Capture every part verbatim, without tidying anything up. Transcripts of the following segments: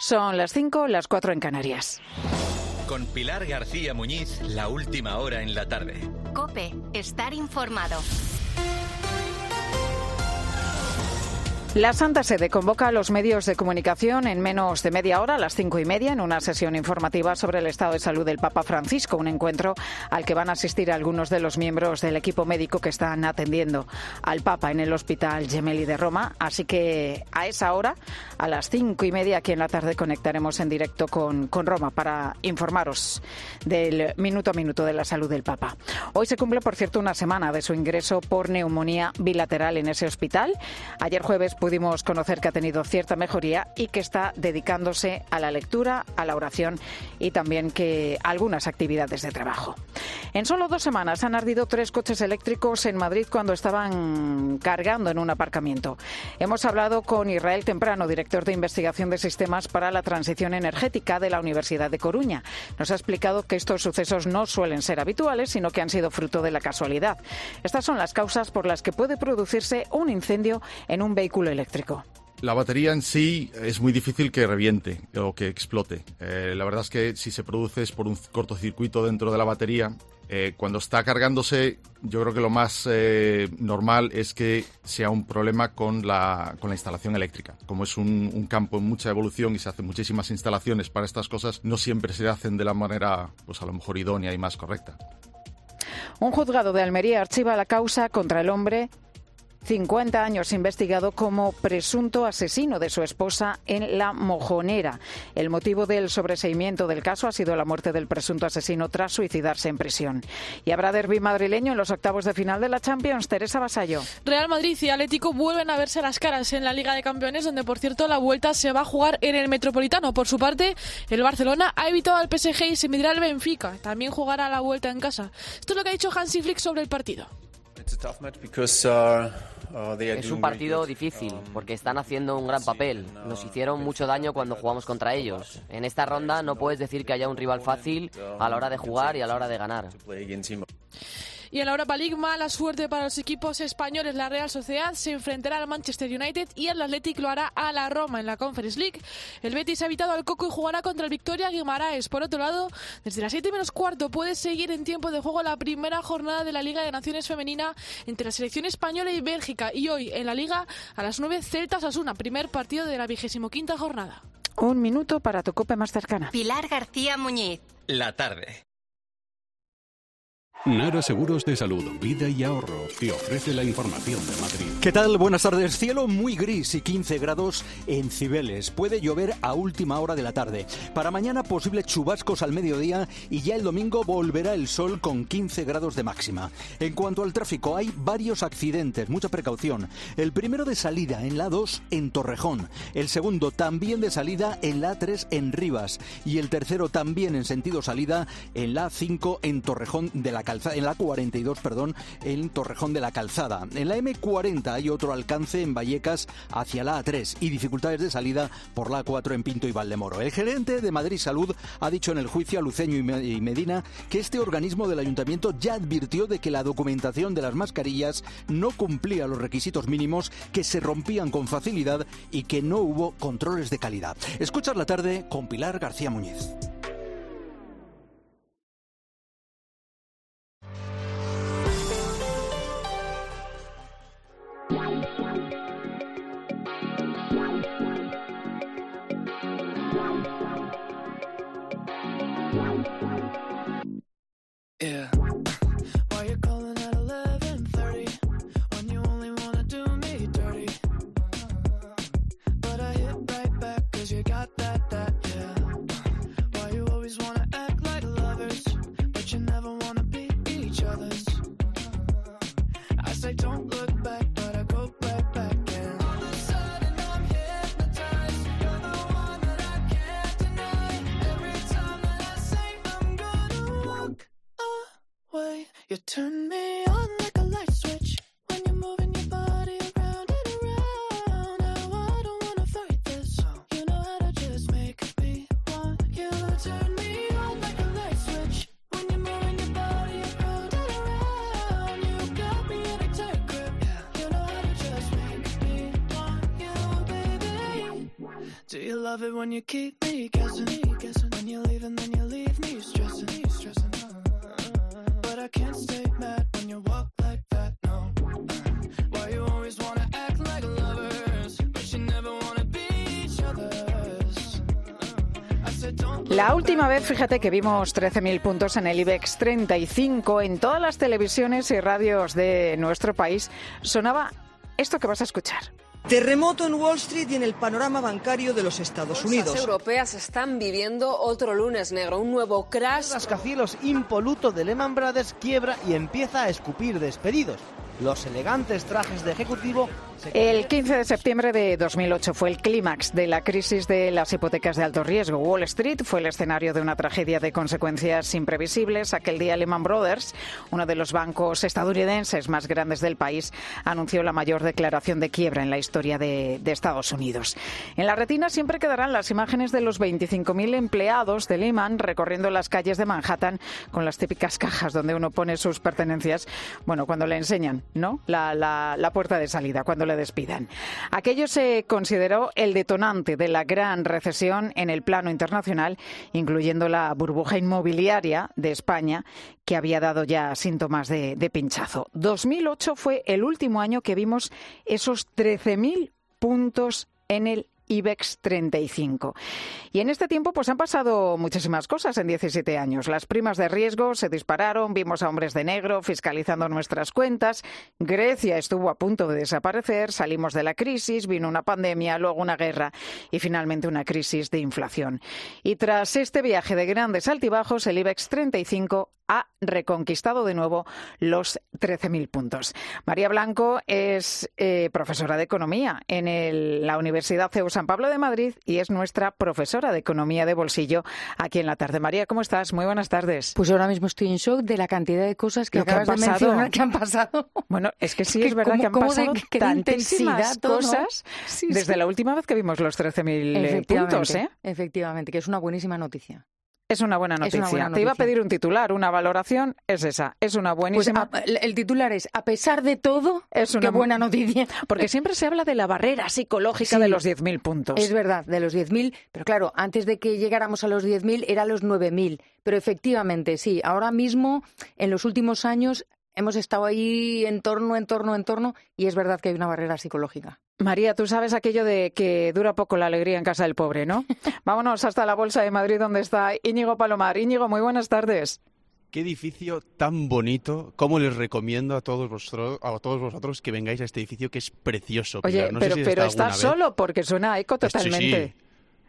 Son las cinco, las cuatro en Canarias. Con Pilar García Muñiz, la última hora en la tarde. COPE, estar informado. La Santa Sede convoca a los medios de comunicación en menos de media hora, a las cinco y media, en una sesión informativa sobre el estado de salud del Papa Francisco, un encuentro al que van a asistir algunos de los miembros del equipo médico que están atendiendo al Papa en el Hospital Gemelli de Roma. Así que a esa hora, a las cinco y media, aquí en la tarde, conectaremos en directo con, con Roma para informaros del minuto a minuto de la salud del Papa. Hoy se cumple, por cierto, una semana de su ingreso por neumonía bilateral en ese hospital. Ayer jueves pudimos conocer que ha tenido cierta mejoría y que está dedicándose a la lectura, a la oración y también que algunas actividades de trabajo. En solo dos semanas han ardido tres coches eléctricos en Madrid cuando estaban cargando en un aparcamiento. Hemos hablado con Israel Temprano, director de investigación de sistemas para la transición energética de la Universidad de Coruña. Nos ha explicado que estos sucesos no suelen ser habituales, sino que han sido fruto de la casualidad. Estas son las causas por las que puede producirse un incendio en un vehículo eléctrico. La batería en sí es muy difícil que reviente o que explote. Eh, la verdad es que si se produce es por un cortocircuito dentro de la batería. Eh, cuando está cargándose, yo creo que lo más eh, normal es que sea un problema con la, con la instalación eléctrica. Como es un, un campo en mucha evolución y se hacen muchísimas instalaciones para estas cosas, no siempre se hacen de la manera, pues a lo mejor idónea y más correcta. Un juzgado de Almería archiva la causa contra el hombre cincuenta años investigado como presunto asesino de su esposa en La Mojonera. El motivo del sobreseimiento del caso ha sido la muerte del presunto asesino tras suicidarse en prisión. Y habrá derbi madrileño en los octavos de final de la Champions. Teresa Vasallo. Real Madrid y Atlético vuelven a verse las caras en la Liga de Campeones, donde por cierto la vuelta se va a jugar en el Metropolitano. Por su parte, el Barcelona ha evitado al P S G y se medirá al Benfica. También jugará la vuelta en casa. Esto es lo que ha dicho Hansi Flick sobre el partido. Es un partido difícil porque están haciendo un gran papel. Nos hicieron mucho daño cuando jugamos contra ellos. En esta ronda no puedes decir que haya un rival fácil a la hora de jugar y a la hora de ganar. Y en la Europa League, mala suerte para los equipos españoles. La Real Sociedad se enfrentará al Manchester United y el Athletic lo hará a la Roma en la Conference League. El Betis ha evitado al Coco y jugará contra el Victoria Guimaraes. Por otro lado, desde las siete menos cuarto puede seguir en tiempo de juego la primera jornada de la Liga de Naciones Femenina entre la selección española y Bélgica. Y hoy en la Liga, a las nueve, Celta Osasuna, primer partido de la vigésimo quinta jornada. Un minuto para tu COPE más cercana. Pilar García Muñiz. La tarde. Nara Seguros de Salud, Vida y Ahorro te ofrece la información de Madrid. ¿Qué tal? Buenas tardes. Cielo muy gris y quince grados en Cibeles. Puede llover a última hora de la tarde. Para mañana posibles chubascos al mediodía y ya el domingo volverá el sol con quince grados de máxima. En cuanto al tráfico, hay varios accidentes, mucha precaución. El primero de salida en la A dos en Torrejón. El segundo también de salida en la A tres en Rivas. Y el tercero también en sentido salida en la A cinco en Torrejón de la Calzada. En la cuarenta y dos, perdón, en Torrejón de la Calzada. En la eme cuarenta hay otro alcance en Vallecas hacia la A tres y dificultades de salida por la A cuatro en Pinto y Valdemoro. El gerente de Madrid Salud ha dicho en el juicio a Luceño y Medina que este organismo del ayuntamiento ya advirtió de que la documentación de las mascarillas no cumplía los requisitos mínimos, que se rompían con facilidad y que no hubo controles de calidad. Escuchas la tarde con Pilar García Muñiz. Yeah. Why you calling at eleven thirty when you only wanna do me dirty? But I hit right back cause you got that, that, yeah. Why you always wanna act like lovers but you never wanna be each other's? I say don't look back but I go right back and all of a sudden I'm hypnotized. You're the one that I can't deny. Every time that I say I'm gonna walk away, you turn me on like a light switch when you're moving your body around and around. Now I don't wanna fight this, you know how to just make me want you. Turn me on like a light switch when you're moving your body around and around. You got me in a tight grip, you know how to just make me want you, baby. Do you love it when you keep me guessing? When you leave and then you leave me stressing. But I can't stay mad when you walk like that, no. Why you always wanna act like lovers, but you never wanna be each other's. I said don't. La última vez, fíjate que vimos trece mil puntos en el IBEX treinta y cinco, en todas las televisiones y radios de nuestro país, sonaba esto que vas a escuchar. Terremoto en Wall Street y en el panorama bancario de los Estados Unidos. Las europeas están viviendo otro lunes negro, un nuevo crash. Rascacielos impoluto de Lehman Brothers quiebra y empieza a escupir despedidos. Los elegantes trajes de ejecutivo... El quince de septiembre de dos mil ocho fue el clímax de la crisis de las hipotecas de alto riesgo. Wall Street fue el escenario de una tragedia de consecuencias imprevisibles. Aquel día Lehman Brothers, uno de los bancos estadounidenses más grandes del país, anunció la mayor declaración de quiebra en la historia de, de Estados Unidos. En la retina siempre quedarán las imágenes de los veinticinco mil empleados de Lehman recorriendo las calles de Manhattan con las típicas cajas donde uno pone sus pertenencias, bueno, cuando le enseñan, ¿no?, la, la, la puerta de salida, cuando le despidan. Aquello se consideró el detonante de la gran recesión en el plano internacional, incluyendo la burbuja inmobiliaria de España, que había dado ya síntomas de, de pinchazo. dos mil ocho fue el último año que vimos esos trece mil puntos en el IBEX treinta y cinco. Y en este tiempo pues han pasado muchísimas cosas en diecisiete años. Las primas de riesgo se dispararon, vimos a hombres de negro fiscalizando nuestras cuentas, Grecia estuvo a punto de desaparecer, salimos de la crisis, vino una pandemia, luego una guerra y finalmente una crisis de inflación. Y tras este viaje de grandes altibajos, el IBEX treinta y cinco ha reconquistado de nuevo los trece mil puntos. María Blanco es eh, profesora de Economía en el, la Universidad C E U San Pablo de Madrid y es nuestra profesora de Economía de bolsillo aquí en La Tarde. María, ¿cómo estás? Muy buenas tardes. Pues ahora mismo estoy en shock de la cantidad de cosas que Lo acabas que de mencionar que han pasado. Bueno, es que sí, es que es verdad cómo, que han cómo pasado de, tantísimas todo, cosas ¿no? sí, desde sí. la última vez que vimos los trece mil puntos, ¿eh? Efectivamente, que es una buenísima noticia. Es una buena noticia. Una buena noticia. Te iba a pedir un titular, una valoración, es esa. Es una buenísima... Pues a, el titular es, a pesar de todo, es una qué buena noticia. Porque siempre se habla de la barrera psicológica sí, de los diez mil puntos. Es verdad, de los diez mil, pero claro, antes de que llegáramos a los diez mil era los nueve mil. Pero efectivamente, sí, ahora mismo, en los últimos años, hemos estado ahí en torno, en torno, en torno, y es verdad que hay una barrera psicológica. María, tú sabes aquello de que dura poco la alegría en casa del pobre, ¿no? Vámonos hasta la Bolsa de Madrid, donde está Íñigo Palomar. Íñigo, muy buenas tardes. Qué edificio tan bonito. Cómo les recomiendo a todos vosotros, a todos vosotros que vengáis a este edificio, que es precioso. Oye, no pero, sé si pero estás está solo, porque suena eco totalmente. Sí, sí.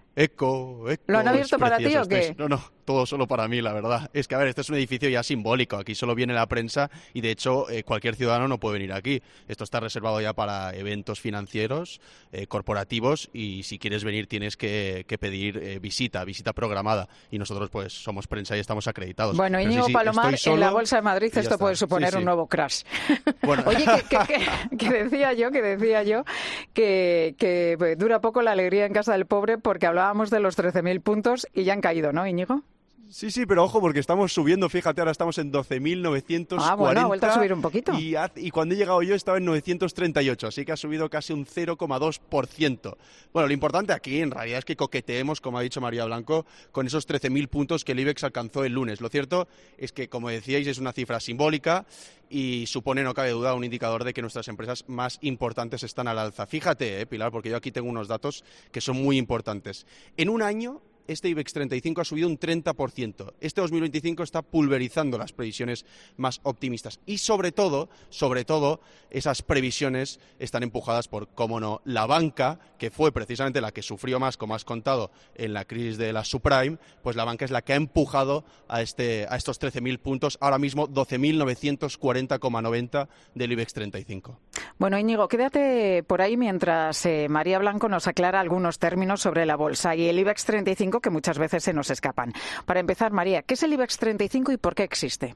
Eco, eco. ¿Lo han abierto para ti o qué? Estáis... No, no, todo solo para mí, la verdad. Es que, a ver, este es un edificio ya simbólico. Aquí solo viene la prensa y, de hecho, eh, cualquier ciudadano no puede venir aquí. Esto está reservado ya para eventos financieros, eh, corporativos, y si quieres venir tienes que, que pedir eh, visita, visita programada. Y nosotros, pues, somos prensa y estamos acreditados. Bueno, Íñigo sí, sí, Palomar, en la Bolsa de Madrid esto puede suponer sí, sí. un nuevo crash. Bueno. Oye, que, que, que, que decía yo, que decía yo, que, que dura poco la alegría en casa del pobre, porque hablábamos de los trece mil puntos y ya han caído, ¿no, Íñigo? Sí, sí, pero ojo, porque estamos subiendo, fíjate, ahora estamos en doce mil novecientos cuarenta. Ah, bueno, ha vuelto a subir un poquito. Y, y cuando he llegado yo estaba en novecientos treinta y ocho, así que ha subido casi un cero coma dos por ciento. Bueno, lo importante aquí, en realidad, es que coqueteemos, como ha dicho María Blanco, con esos trece mil puntos que el IBEX alcanzó el lunes. Lo cierto es que, como decíais, es una cifra simbólica y supone, no cabe duda, un indicador de que nuestras empresas más importantes están al alza. Fíjate, eh, Pilar, porque yo aquí tengo unos datos que son muy importantes. En un año, este IBEX treinta y cinco ha subido un treinta por ciento. Este dos mil veinticinco está pulverizando las previsiones más optimistas. Y sobre todo, sobre todo, esas previsiones están empujadas por, cómo no, la banca, que fue precisamente la que sufrió más, como has contado, en la crisis de la subprime, pues la banca es la que ha empujado a, este, a estos trece mil puntos, ahora mismo doce mil novecientos cuarenta coma noventa del IBEX treinta y cinco. Bueno, Íñigo, quédate por ahí mientras eh, María Blanco nos aclara algunos términos sobre la bolsa y el IBEX treinta y cinco que muchas veces se nos escapan. Para empezar, María, ¿qué es el IBEX treinta y cinco y por qué existe?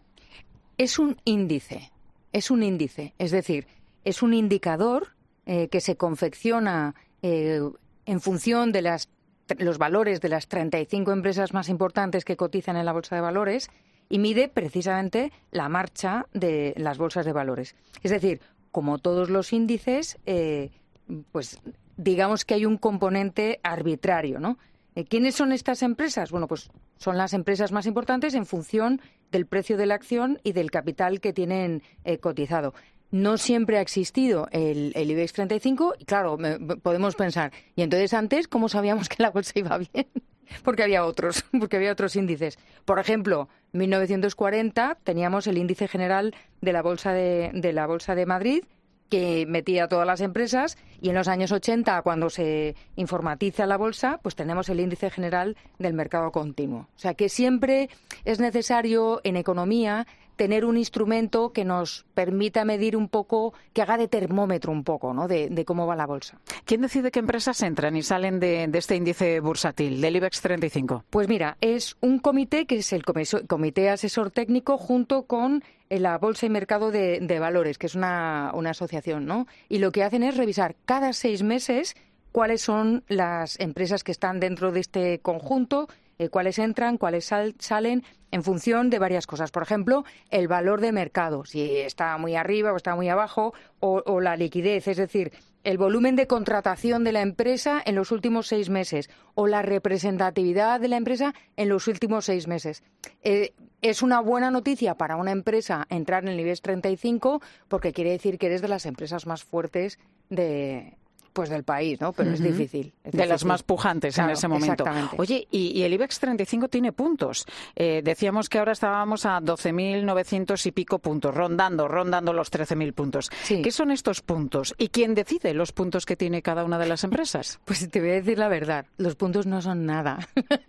Es un índice, es un índice, es decir, es un indicador eh, que se confecciona eh, en función de las, los valores de las treinta y cinco empresas más importantes que cotizan en la bolsa de valores y mide precisamente la marcha de las bolsas de valores. Es decir, como todos los índices, eh, pues digamos que hay un componente arbitrario, ¿no? Eh, ¿Quiénes son estas empresas? Bueno, pues son las empresas más importantes en función del precio de la acción y del capital que tienen eh, cotizado. No siempre ha existido el, el IBEX treinta y cinco y, claro, me, podemos pensar, ¿y entonces antes cómo sabíamos que la bolsa iba bien? Porque había otros, porque había otros índices. Por ejemplo, en mil novecientos cuarenta teníamos el índice general de la bolsa de, de la Bolsa de Madrid, que metía a todas las empresas, y en los años ochenta, cuando se informatiza la bolsa, pues tenemos el índice general del mercado continuo. O sea que siempre es necesario en economía tener un instrumento que nos permita medir un poco, que haga de termómetro un poco, ¿no?, de, de cómo va la bolsa. ¿Quién decide qué empresas entran y salen de, de este índice bursátil, del IBEX treinta y cinco? Pues mira, es un comité que es el Comité Asesor Técnico junto con la Bolsa y Mercado de, de Valores, que es una, una asociación, ¿no? Y lo que hacen es revisar cada seis meses cuáles son las empresas que están dentro de este conjunto, eh, cuáles entran, cuáles sal, salen, en función de varias cosas. Por ejemplo, el valor de mercado, si está muy arriba o está muy abajo, o, o la liquidez, es decir, el volumen de contratación de la empresa en los últimos seis meses o la representatividad de la empresa en los últimos seis meses. Eh, es una buena noticia para una empresa entrar en el IBEX treinta y cinco porque quiere decir que eres de las empresas más fuertes de... pues del país, ¿no? Pero uh-huh. es difícil. Es de difícil. las más pujantes, claro, en ese momento. Exactamente. Oye, y, y el IBEX treinta y cinco tiene puntos. Eh, decíamos que ahora estábamos a doce mil novecientos y pico puntos, rondando, rondando los trece mil puntos. Sí. ¿Qué son estos puntos? ¿Y quién decide los puntos que tiene cada una de las empresas? Pues te voy a decir la verdad, los puntos no son nada.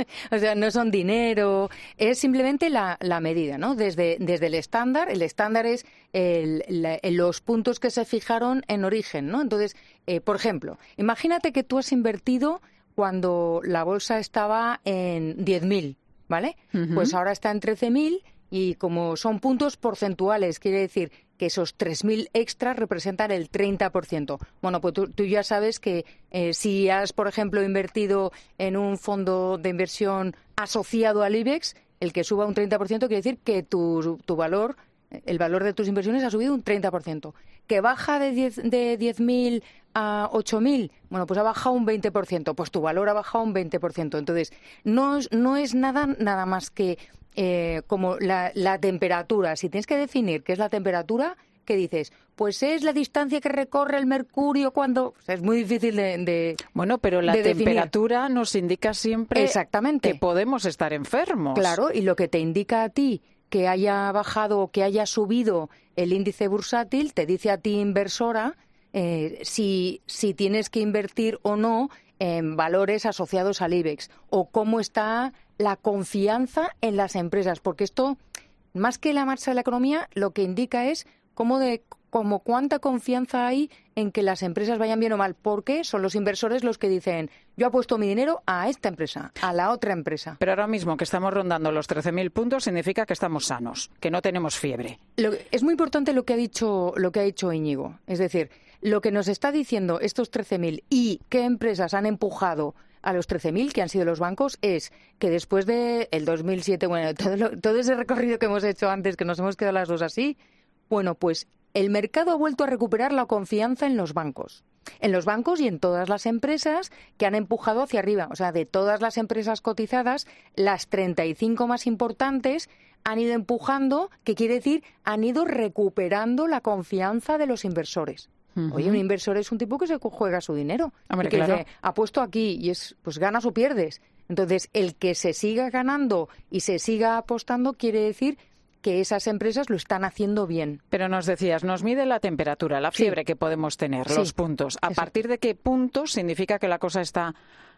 O sea, no son dinero, es simplemente la, la medida, ¿no? Desde, desde el estándar, el estándar es el, la, los puntos que se fijaron en origen, ¿no? Entonces, eh, por ejemplo, imagínate que tú has invertido cuando la bolsa estaba en diez mil, ¿vale? Uh-huh. Pues ahora está en trece mil y como son puntos porcentuales, quiere decir que esos tres mil extras representan el treinta por ciento. Bueno, pues tú, tú ya sabes que eh, si has, por ejemplo, invertido en un fondo de inversión asociado al IBEX, el que suba un treinta por ciento quiere decir que tu, tu valor, el valor de tus inversiones ha subido un treinta por ciento. ¿Que baja de diez, de diez mil a ocho mil? Bueno, pues ha bajado un veinte por ciento. Pues tu valor ha bajado un veinte por ciento. Entonces, no, no es nada, nada más que eh, como la, la temperatura. Si tienes que definir qué es la temperatura, ¿qué dices? Pues es la distancia que recorre el mercurio cuando... O sea, es muy difícil de, de Bueno, pero la de temperatura definir. Nos indica siempre Exactamente. que podemos estar enfermos. Claro, y lo que te indica a ti que haya bajado o que haya subido el índice bursátil, te dice a ti, inversora, eh, si, si tienes que invertir o no en valores asociados al IBEX, o cómo está la confianza en las empresas, porque esto, más que la marcha de la economía, lo que indica es cómo de como cuánta confianza hay en que las empresas vayan bien o mal, porque son los inversores los que dicen, yo apuesto mi dinero a esta empresa, a la otra empresa. Pero ahora mismo que estamos rondando los trece mil puntos significa que estamos sanos, que no tenemos fiebre. Lo, es muy importante lo que ha dicho, lo que ha dicho Íñigo, es decir, lo que nos está diciendo estos trece mil y qué empresas han empujado a los trece mil, que han sido los bancos, es que después del de dos mil siete, bueno, todo, lo, todo ese recorrido que hemos hecho antes, que nos hemos quedado las dos así, bueno, pues el mercado ha vuelto a recuperar la confianza en los bancos. En los bancos y en todas las empresas que han empujado hacia arriba. O sea, de todas las empresas cotizadas, las treinta y cinco más importantes han ido empujando, que quiere decir, han ido recuperando la confianza de los inversores. Uh-huh. Oye, un inversor es un tipo que se juega su dinero. Hombre, que claro. dice, apuesto aquí y es, pues ganas o pierdes. Entonces, el que se siga ganando y se siga apostando quiere decir que esas empresas lo están haciendo bien. Pero nos decías, nos mide la temperatura, la fiebre sí. que podemos tener, sí. los puntos. ¿A Eso. partir de qué puntos significa que la cosa está,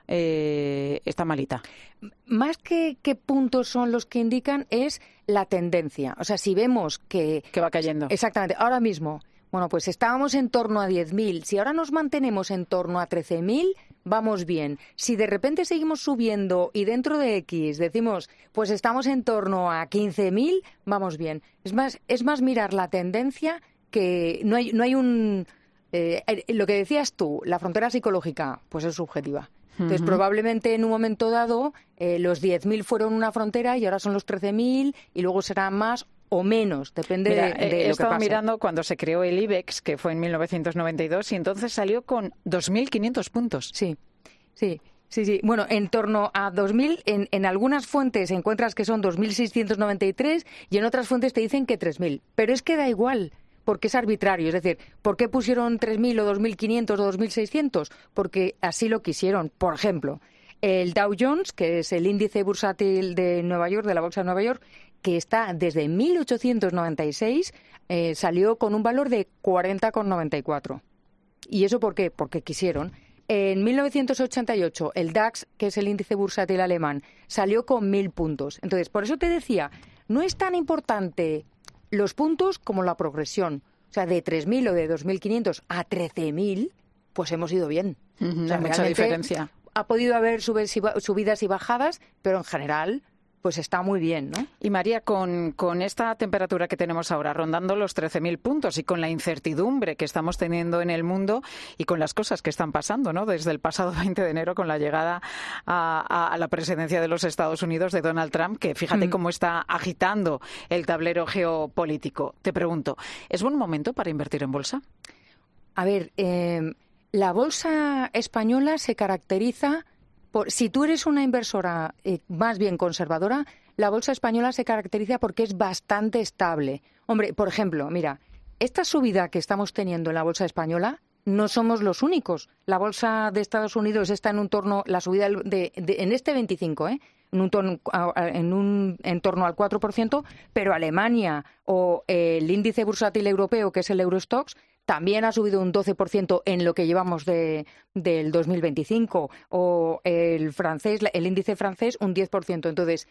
eh, está malita? Más que qué puntos son los que indican es la tendencia. O sea, si vemos que... Que va cayendo. Exactamente. Ahora mismo, bueno, pues estábamos en torno a diez mil. Si ahora nos mantenemos en torno a trece mil, vamos bien. Si de repente seguimos subiendo y dentro de X decimos, pues estamos en torno a quince mil, vamos bien. Es más, es más mirar la tendencia, que no hay, no hay un... Eh, lo que decías tú, la frontera psicológica, pues es subjetiva. Entonces, uh-huh. probablemente en un momento dado eh, los diez mil fueron una frontera y ahora son los trece mil y luego serán más o menos, depende Mira, de, de he lo que estado pase. mirando cuando se creó el IBEX, que fue en mil novecientos noventa y dos, y entonces salió con dos mil quinientos puntos. Sí, sí. Sí, sí. Bueno, en torno a dos mil, en, en algunas fuentes encuentras que son dos mil seiscientos noventa y tres y en otras fuentes te dicen que tres mil. Pero es que da igual, porque es arbitrario. Es decir, ¿por qué pusieron tres mil o dos mil quinientos o dos mil seiscientos? Porque así lo quisieron. Por ejemplo, el Dow Jones, que es el índice bursátil de Nueva York, de la Bolsa de Nueva York, que está desde mil ochocientos noventa y seis, eh, salió con un valor de cuarenta coma noventa y cuatro. ¿Y eso por qué? Porque quisieron. En mil novecientos ochenta y ocho, el DAX, que es el índice bursátil alemán, salió con mil puntos. Entonces, por eso te decía, no es tan importante los puntos como la progresión. O sea, de tres mil o de dos mil quinientos a trece mil, pues hemos ido bien. Uh-huh, o sea, hay mucha diferencia. Ha podido haber subidas y bajadas, pero en general pues está muy bien, ¿no? Y María, con, con esta temperatura que tenemos ahora, rondando los trece mil puntos, y con la incertidumbre que estamos teniendo en el mundo y con las cosas que están pasando, ¿no? Desde el pasado veinte de enero con la llegada a, a, a la presidencia de los Estados Unidos de Donald Trump, que fíjate mm. cómo está agitando el tablero geopolítico. Te pregunto, ¿es buen momento para invertir en bolsa? A ver, eh, la bolsa española se caracteriza por, si tú eres una inversora eh, más bien conservadora, la bolsa española se caracteriza porque es bastante estable. Hombre, por ejemplo, mira, esta subida que estamos teniendo en la bolsa española no somos los únicos. La bolsa de Estados Unidos está en un torno, la subida de, de, en este veinticinco, ¿eh? en un, torno, en un en torno al cuatro por ciento, pero Alemania o el índice bursátil europeo, que es el Eurostoxx, también ha subido un doce por ciento en lo que llevamos de, del dos mil veinticinco, o el francés, el índice francés un diez por ciento. Entonces,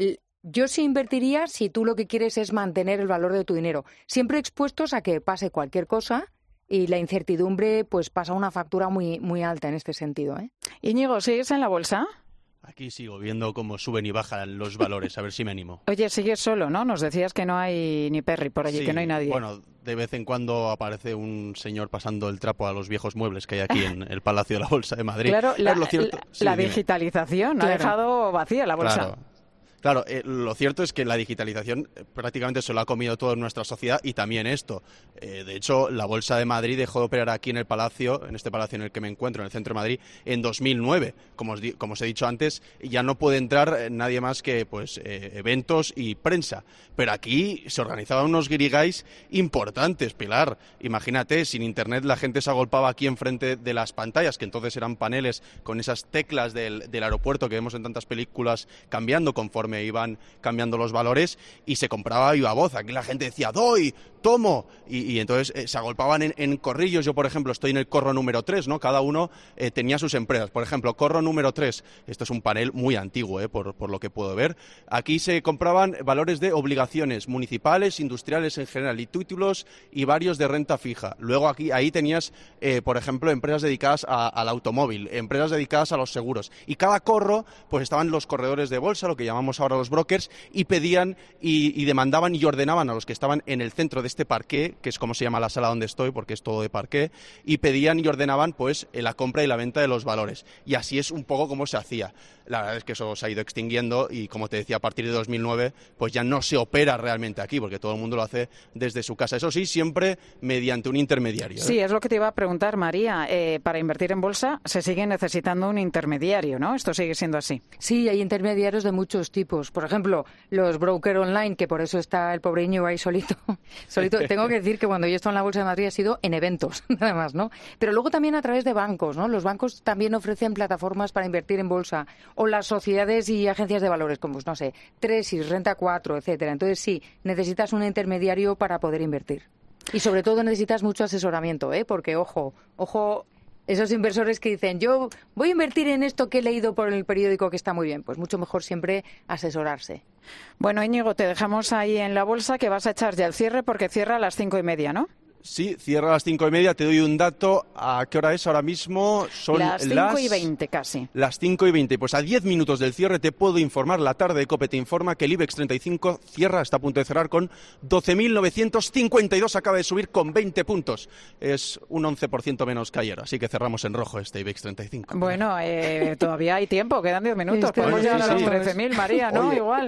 yo sí invertiría si tú lo que quieres es mantener el valor de tu dinero, siempre expuestos a que pase cualquier cosa, y la incertidumbre pues pasa una factura muy, muy alta en este sentido, ¿eh? Íñigo, ¿sigues en la bolsa? Aquí sigo viendo cómo suben y bajan los valores, a ver si me animo. Oye, sigues solo, ¿no? Nos decías que no hay ni Perry por allí, sí, que no hay nadie. Bueno, de vez en cuando aparece un señor pasando el trapo a los viejos muebles que hay aquí en el Palacio de la Bolsa de Madrid. Claro, la, lo cierto, la, sí, la dime. digitalización claro. ha dejado vacía la bolsa. Claro. Claro, eh, lo cierto es que la digitalización eh, prácticamente se lo ha comido todo en nuestra sociedad y también esto. Eh, de hecho, la Bolsa de Madrid dejó de operar aquí en el Palacio, en este palacio en el que me encuentro, en el centro de Madrid, en dos mil nueve. Como os, di- como os he dicho antes, ya no puede entrar eh, nadie más que pues eh, eventos y prensa. Pero aquí se organizaban unos guirigais importantes, Pilar. Imagínate, sin Internet la gente se agolpaba aquí enfrente de las pantallas, que entonces eran paneles con esas teclas del, del aeropuerto que vemos en tantas películas cambiando conforme me iban cambiando los valores y se compraba a viva voz. Aquí la gente decía, doy, tomo, y, y entonces eh, se agolpaban en, en corrillos. Yo, por ejemplo, estoy en el corro número tres, ¿no? Cada uno eh, tenía sus empresas. Por ejemplo, corro número tres, esto es un panel muy antiguo, eh, por, por lo que puedo ver. Aquí se compraban valores de obligaciones municipales, industriales en general, y títulos y varios de renta fija. Luego aquí ahí tenías, eh, por ejemplo, empresas dedicadas a, al automóvil, empresas dedicadas a los seguros. Y cada corro, pues estaban los corredores de bolsa, lo que llamamos ahora los brokers, y pedían y, y demandaban y ordenaban a los que estaban en el centro de este parqué, que es como se llama la sala donde estoy, porque es todo de parqué, y pedían y ordenaban pues la compra y la venta de los valores. Y así es un poco como se hacía. La verdad es que eso se ha ido extinguiendo y, como te decía, a partir de dos mil nueve pues ya no se opera realmente aquí, porque todo el mundo lo hace desde su casa. Eso sí, siempre mediante un intermediario, ¿eh? Sí, es lo que te iba a preguntar, María. Eh, para invertir en bolsa se sigue necesitando un intermediario, ¿no? Esto sigue siendo así. Sí, hay intermediarios de muchos tipos. Por ejemplo, los broker online, que por eso está el pobre Íñigo ahí solito. solito. Tengo que decir que cuando yo he estado en la Bolsa de Madrid ha sido en eventos, nada más, ¿no? Pero luego también a través de bancos, ¿no? Los bancos también ofrecen plataformas para invertir en bolsa, o las sociedades y agencias de valores, como, no sé, Tresis, Renta cuatro, etcétera. Entonces sí, necesitas un intermediario para poder invertir. Y sobre todo necesitas mucho asesoramiento, ¿eh? Porque, ojo, ojo... Esos inversores que dicen, yo voy a invertir en esto que he leído por el periódico que está muy bien, pues mucho mejor siempre asesorarse. Bueno, Íñigo, te dejamos ahí en la bolsa, que vas a echar ya el cierre porque cierra a las cinco y media, ¿no? Sí, cierra a las cinco y media. Te doy un dato. ¿A qué hora es ahora mismo? Son las cinco y veinte casi. Las cinco y veinte. Pues a diez minutos del cierre te puedo informar. La tarde de COPE te informa que el IBEX treinta y cinco cierra, está a punto de cerrar con doce mil novecientos cincuenta y dos. Acaba de subir con veinte puntos. Es un once por ciento menos que ayer. Así que cerramos en rojo este IBEX treinta y cinco. Bueno, eh, todavía hay tiempo. Quedan diez minutos. Este Podemos sí, llegar sí, a los sí. trece mil, María, ¿no? Oye, Igual.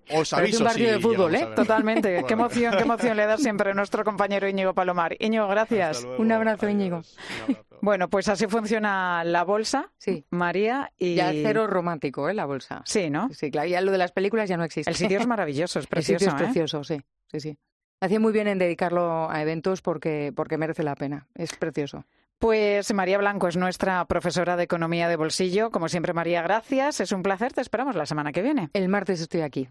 Os aviso un partido si de fútbol, ¿eh? Totalmente. Bueno. Qué emoción, qué emoción le da siempre a nuestro compañero Íñigo Palomar. Íñigo, gracias. Un abrazo, Íñigo. Bueno, pues así funciona la bolsa, sí. María. Y... Ya cero romántico, ¿eh? La bolsa. Sí, ¿no? Sí, claro, ya lo de las películas ya no existe. El sitio es maravilloso, es precioso. El sitio es ¿eh? precioso, sí, sí, sí. Hacía muy bien en dedicarlo a eventos porque, porque merece la pena. Es precioso. Pues María Blanco es nuestra profesora de Economía de Bolsillo. Como siempre, María, gracias. Es un placer. Te esperamos la semana que viene. El martes estoy aquí.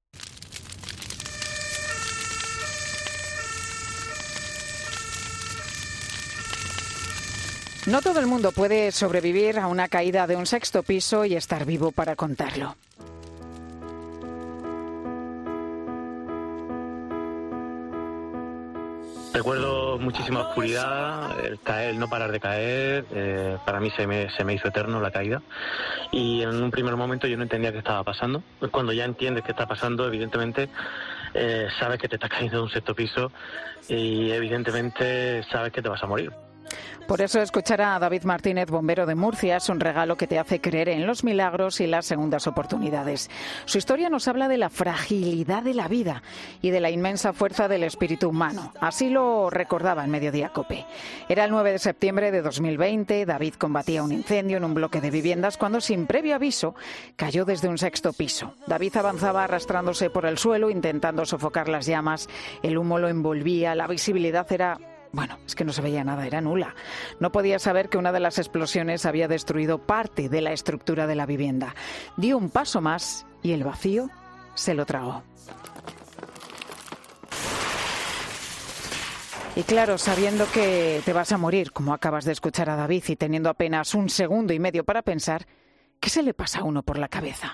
No todo el mundo puede sobrevivir a una caída de un sexto piso y estar vivo para contarlo. Recuerdo muchísima oscuridad, el caer, el no parar de caer, eh, para mí se me, se me hizo eterno la caída y en un primer momento yo no entendía qué estaba pasando. Cuando ya entiendes qué está pasando, evidentemente eh, sabes que te estás cayendo de un sexto piso y evidentemente sabes que te vas a morir. Por eso escuchar a David Martínez, bombero de Murcia, es un regalo que te hace creer en los milagros y las segundas oportunidades. Su historia nos habla de la fragilidad de la vida y de la inmensa fuerza del espíritu humano. Así lo recordaba en Mediodía COPE. Era el nueve de septiembre de dos mil veinte, David combatía un incendio en un bloque de viviendas cuando, sin previo aviso, cayó desde un sexto piso. David avanzaba arrastrándose por el suelo, intentando sofocar las llamas. El humo lo envolvía, la visibilidad era... Bueno, es que no se veía nada, era nula. No podía saber que una de las explosiones había destruido parte de la estructura de la vivienda. Dio un paso más y el vacío se lo tragó. Y claro, sabiendo que te vas a morir, como acabas de escuchar a David, y teniendo apenas un segundo y medio para pensar, ¿qué se le pasa a uno por la cabeza?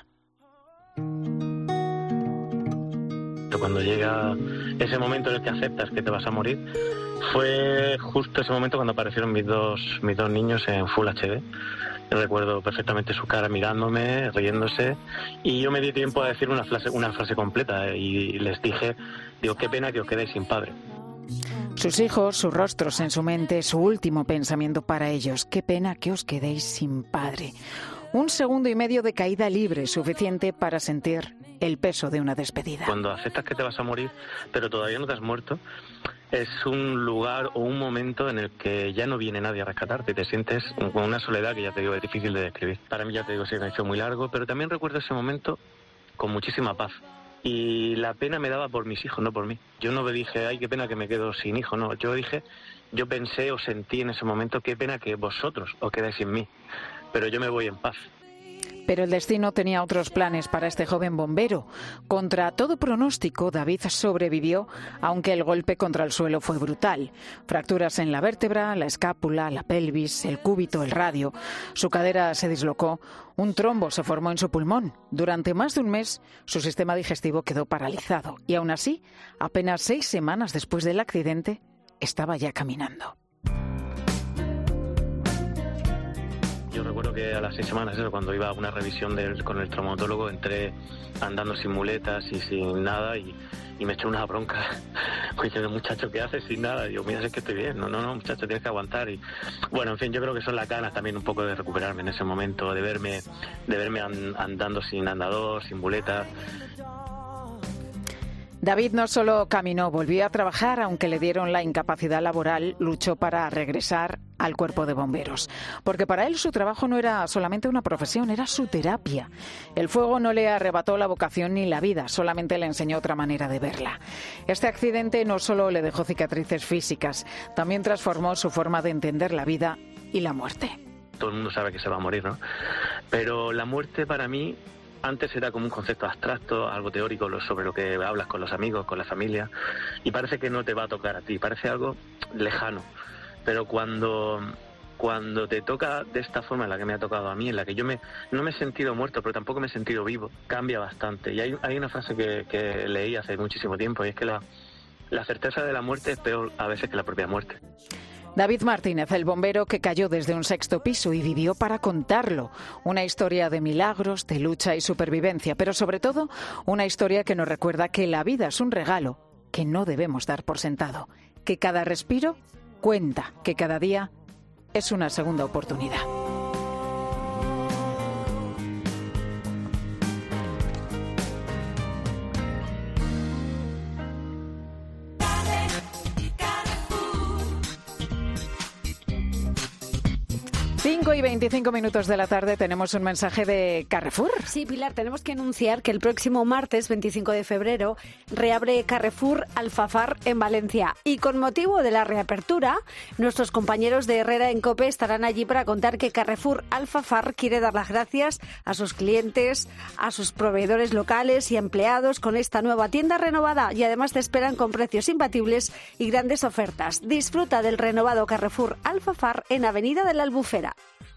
Cuando llega ese momento en el que aceptas que te vas a morir, fue justo ese momento cuando aparecieron mis dos, mis dos niños en Full H D. Yo recuerdo perfectamente su cara mirándome, riéndose, y yo me di tiempo a decir una frase, una frase completa y les dije, digo, qué pena que os quedéis sin padre. Sus hijos, sus rostros en su mente, su último pensamiento para ellos, qué pena que os quedéis sin padre. Un segundo y medio de caída libre, suficiente para sentir el peso de una despedida. Cuando aceptas que te vas a morir, pero todavía no te has muerto, es un lugar o un momento en el que ya no viene nadie a rescatarte. Te sientes con una soledad que ya te digo es difícil de describir. Para mí, ya te digo, se me hizo muy largo, pero también recuerdo ese momento con muchísima paz. Y la pena me daba por mis hijos, no por mí. Yo no me dije, ay, qué pena que me quedo sin hijo, no. Yo dije, yo pensé o sentí en ese momento, qué pena que vosotros os quedáis sin mí. Pero yo me voy en paz. Pero el destino tenía otros planes para este joven bombero. Contra todo pronóstico, David sobrevivió, aunque el golpe contra el suelo fue brutal. Fracturas en la vértebra, la escápula, la pelvis, el cúbito, el radio. Su cadera se dislocó. Un trombo se formó en su pulmón. Durante más de un mes, su sistema digestivo quedó paralizado. Y aún así, apenas seis semanas después del accidente, estaba ya caminando. Yo recuerdo que a las seis semanas, eso, cuando iba a una revisión del, con el traumatólogo, entré andando sin muletas y sin nada y, y me echó una bronca. Diciendo, muchacho, ¿qué haces sin nada? Y yo, mira, es que estoy bien. No, no, no, muchacho, tienes que aguantar. Y bueno, en fin, yo creo que son las ganas también un poco de recuperarme en ese momento, de verme, de verme andando sin andador, sin muletas. David no solo caminó, volvió a trabajar, aunque le dieron la incapacidad laboral, luchó para regresar al cuerpo de bomberos. Porque para él su trabajo no era solamente una profesión, era su terapia. El fuego no le arrebató la vocación ni la vida, solamente le enseñó otra manera de verla. Este accidente no solo le dejó cicatrices físicas, también transformó su forma de entender la vida y la muerte. Todo el mundo sabe que se va a morir, ¿no? Pero la muerte para mí... Antes era como un concepto abstracto, algo teórico sobre lo que hablas con los amigos, con la familia, y parece que no te va a tocar a ti, parece algo lejano. Pero cuando, cuando te toca de esta forma en la que me ha tocado a mí, en la que yo me, no me he sentido muerto, pero tampoco me he sentido vivo, cambia bastante. Y hay, hay una frase que, que leí hace muchísimo tiempo, y es que la, la certeza de la muerte es peor a veces que la propia muerte. David Martínez, el bombero que cayó desde un sexto piso y vivió para contarlo. Una historia de milagros, de lucha y supervivencia, pero sobre todo una historia que nos recuerda que la vida es un regalo que no debemos dar por sentado, que cada respiro cuenta, que cada día es una segunda oportunidad. cinco y veinticinco minutos de la tarde tenemos un mensaje de Carrefour. Sí, Pilar, tenemos que anunciar que el próximo martes, veinticinco de febrero, reabre Carrefour Alfafar en Valencia. Y con motivo de la reapertura, nuestros compañeros de Herrera en COPE estarán allí para contar que Carrefour Alfafar quiere dar las gracias a sus clientes, a sus proveedores locales y empleados con esta nueva tienda renovada. Y además te esperan con precios imbatibles y grandes ofertas. Disfruta del renovado Carrefour Alfafar en Avenida de la Albufera.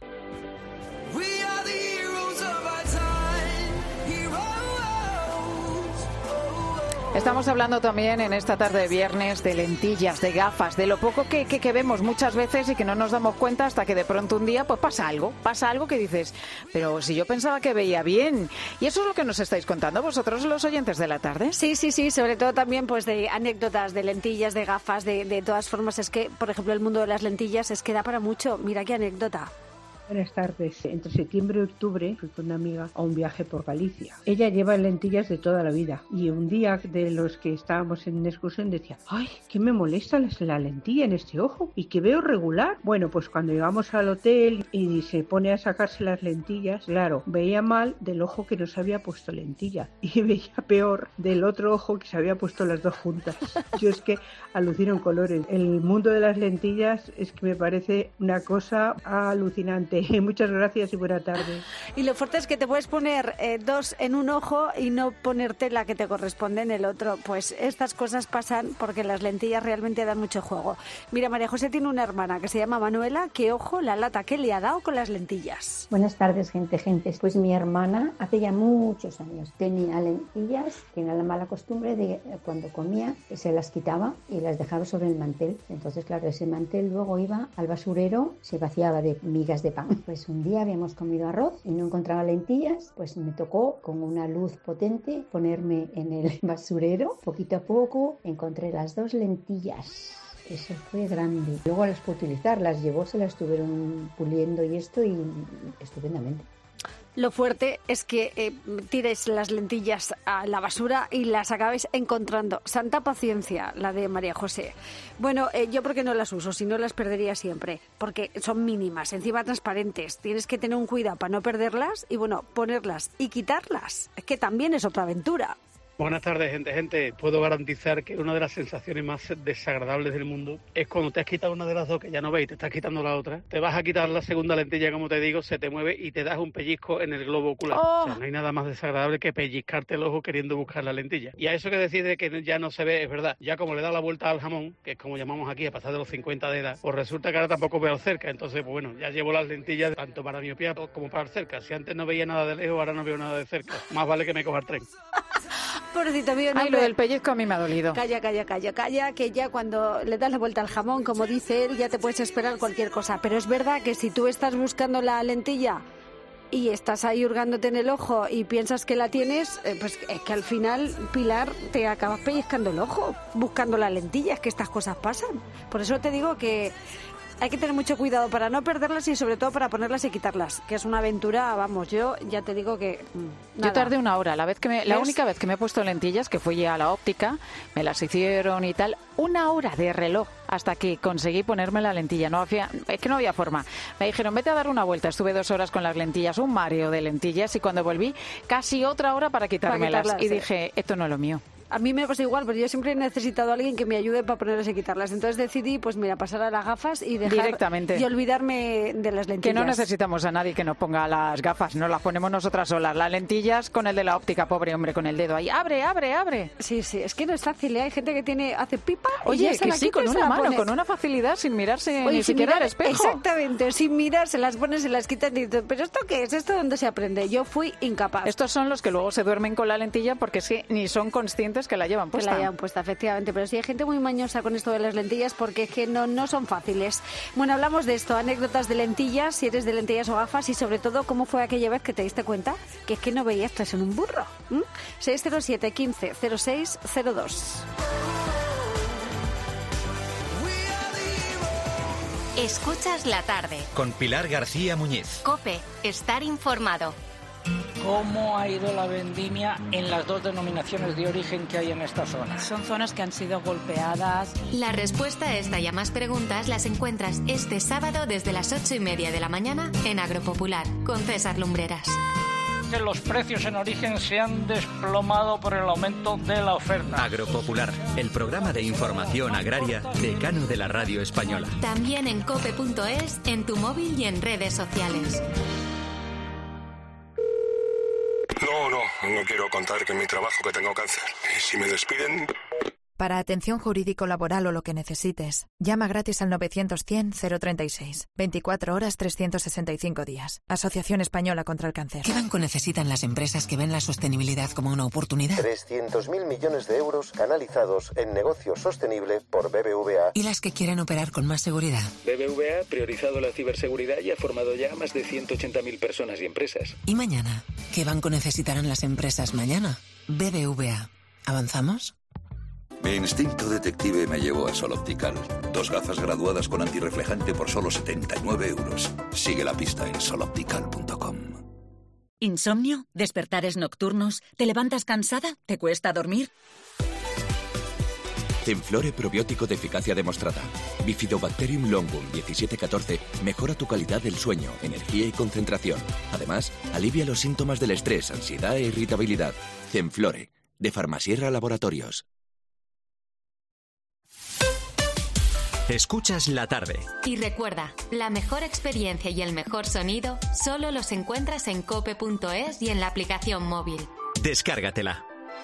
Estamos hablando también en esta tarde de viernes de lentillas, de gafas, de lo poco que, que, que vemos muchas veces y que no nos damos cuenta hasta que de pronto un día pues pasa algo, pasa algo que dices, pero si yo pensaba que veía bien. Y eso es lo que nos estáis contando vosotros, los oyentes de la tarde. Sí, sí, sí, sobre todo también pues de anécdotas, de lentillas, de gafas, de, de todas formas. Es que, por ejemplo, el mundo de las lentillas es que da para mucho. Mira qué anécdota. Buenas tardes. Entre septiembre y octubre fui con una amiga a un viaje por Galicia. Ella lleva lentillas de toda la vida y un día de los que estábamos en excursión decía, ¡ay, qué me molesta la lentilla en este ojo y que veo regular! Bueno, pues cuando llegamos al hotel y se pone a sacarse las lentillas, claro, veía mal del ojo que no se había puesto lentilla y veía peor del otro ojo que se había puesto las dos juntas. Yo es que alucino en colores. El mundo de las lentillas es que me parece una cosa alucinante. Muchas gracias y buena tarde. Y lo fuerte es que te puedes poner eh, dos en un ojo y no ponerte la que te corresponde en el otro. Pues estas cosas pasan porque las lentillas realmente dan mucho juego. Mira, María José tiene una hermana que se llama Manuela, que ojo la lata que le ha dado con las lentillas. Buenas tardes, gente, gente. Pues mi hermana hace ya muchos años tenía lentillas, tenía la mala costumbre de cuando comía se las quitaba y las dejaba sobre el mantel. Entonces, claro, ese mantel luego iba al basurero, se vaciaba de migas de pan. Pues un día habíamos comido arroz y no encontraba lentillas, pues me tocó con una luz potente ponerme en el basurero. Poquito a poco encontré las dos lentillas. Eso fue grande. Luego las pude utilizar, las llevó, se las estuvieron puliendo y esto y estupendamente. Lo fuerte es que eh, tires las lentillas a la basura y las acabes encontrando. Santa paciencia, la de María José. Bueno, eh, yo porque no las uso, si no las perdería siempre, porque son mínimas, encima transparentes. Tienes que tener un cuidado para no perderlas y, bueno, ponerlas y quitarlas. Es que también es otra aventura. Buenas tardes, gente, gente. Puedo garantizar que una de las sensaciones más desagradables del mundo es cuando te has quitado una de las dos que ya no ves y te estás quitando la otra. Te vas a quitar la segunda lentilla, como te digo, se te mueve y te das un pellizco en el globo ocular. Oh. O sea, no hay nada más desagradable que pellizcarte el ojo queriendo buscar la lentilla. Y a eso que decide que ya no se ve, es verdad. Ya como le da la vuelta al jamón, que es como llamamos aquí, a pasar de los cincuenta de edad, pues resulta que ahora tampoco veo cerca. Entonces, pues bueno, ya llevo las lentillas tanto para miopía como para cerca. Si antes no veía nada de lejos, ahora no veo nada de cerca. Más vale que me coja el tren. Pobrecito mío, no. Ay, lo del pellizco a mí me ha dolido. Calla, calla, calla, calla, que ya cuando le das la vuelta al jamón, como dice él, ya te puedes esperar cualquier cosa. Pero es verdad que si tú estás buscando la lentilla y estás ahí hurgándote en el ojo y piensas que la tienes, eh, pues es que al final, Pilar, te acabas pellizcando el ojo buscando la lentilla. Es que estas cosas pasan. Por eso te digo que hay que tener mucho cuidado para no perderlas y sobre todo para ponerlas y quitarlas, que es una aventura, vamos, yo ya te digo que mmm, yo tardé una hora, la vez que me, la única vez que me he puesto lentillas, que fui a la óptica, me las hicieron y tal, una hora de reloj hasta que conseguí ponerme la lentilla. No había, es que no había forma. Me dijeron, vete a dar una vuelta. Estuve dos horas con las lentillas, un mareo de lentillas, y cuando volví, casi otra hora para quitármelas. Para quitarlas, y sí. Dije, esto no es lo mío. A mí me pasa igual, pero yo siempre he necesitado a alguien que me ayude para ponerlas y quitarlas. Entonces decidí, pues mira, pasar a las gafas y dejar directamente. Y olvidarme de las lentillas. Que no necesitamos a nadie que nos ponga las gafas, nos las ponemos nosotras solas. Las lentillas con el de la óptica, pobre hombre, con el dedo ahí. ¡Abre, abre, abre! Sí, sí, es que no es fácil, ¿eh? Hay gente que tiene hace pipa. Oye, y ya se que la sí, con una mano, pone. Con una facilidad, sin mirarse Oye, ni sin siquiera mirar, al espejo. Exactamente, sin mirar, se las pone, se las quita y dice, ¿pero esto qué es? ¿Esto dónde se aprende? Yo fui incapaz. Estos son los que luego se duermen con la lentilla porque es que ni son conscientes que la llevan puesta. Que la puesta, efectivamente, pero sí hay gente muy mañosa con esto de las lentillas porque es que no, no son fáciles. Bueno, hablamos de esto, anécdotas de lentillas, si eres de lentillas o gafas y sobre todo cómo fue aquella vez que te diste cuenta que es que no veías tres en un burro. ¿Mm? seis cero siete, quince, cero seis cero dos. Escuchas la tarde con Pilar García Muñiz. COPE, estar informado. ¿Cómo ha ido la vendimia en las dos denominaciones de origen que hay en esta zona? Son zonas que han sido golpeadas. La respuesta a esta y a más preguntas las encuentras este sábado desde las ocho y media de la mañana en Agropopular, con César Lumbreras. Que los precios en origen se han desplomado por el aumento de la oferta. Agropopular, el programa de información agraria decano de la radio española. También en cope punto es, en tu móvil y en redes sociales. No, no, no quiero contar que en mi trabajo que tengo cáncer. Y si me despiden... Para atención jurídico-laboral o lo que necesites, llama gratis al novecientos cien cero treinta y seis. veinticuatro horas trescientos sesenta y cinco días. Asociación Española contra el Cáncer. ¿Qué banco necesitan las empresas que ven la sostenibilidad como una oportunidad? trescientos mil millones de euros canalizados en negocio sostenible por B B V A. ¿Y las que quieren operar con más seguridad? B B V A ha priorizado la ciberseguridad y ha formado ya a más de ciento ochenta mil personas y empresas. ¿Y mañana? ¿Qué banco necesitarán las empresas mañana? B B V A. ¿Avanzamos? Mi instinto detective me llevó a Sol Optical. Dos gafas graduadas con antirreflejante por solo setenta y nueve euros. Sigue la pista en sol optical punto com. ¿Insomnio? ¿Despertares nocturnos? ¿Te levantas cansada? ¿Te cuesta dormir? Zenflore probiótico de eficacia demostrada. Bifidobacterium longum diecisiete catorce mejora tu calidad del sueño, energía y concentración. Además, alivia los síntomas del estrés, ansiedad e irritabilidad. Zenflore, de Farmasierra Laboratorios. Escuchas la tarde. Y recuerda, la mejor experiencia y el mejor sonido solo los encuentras en cope punto es y en la aplicación móvil. Descárgatela.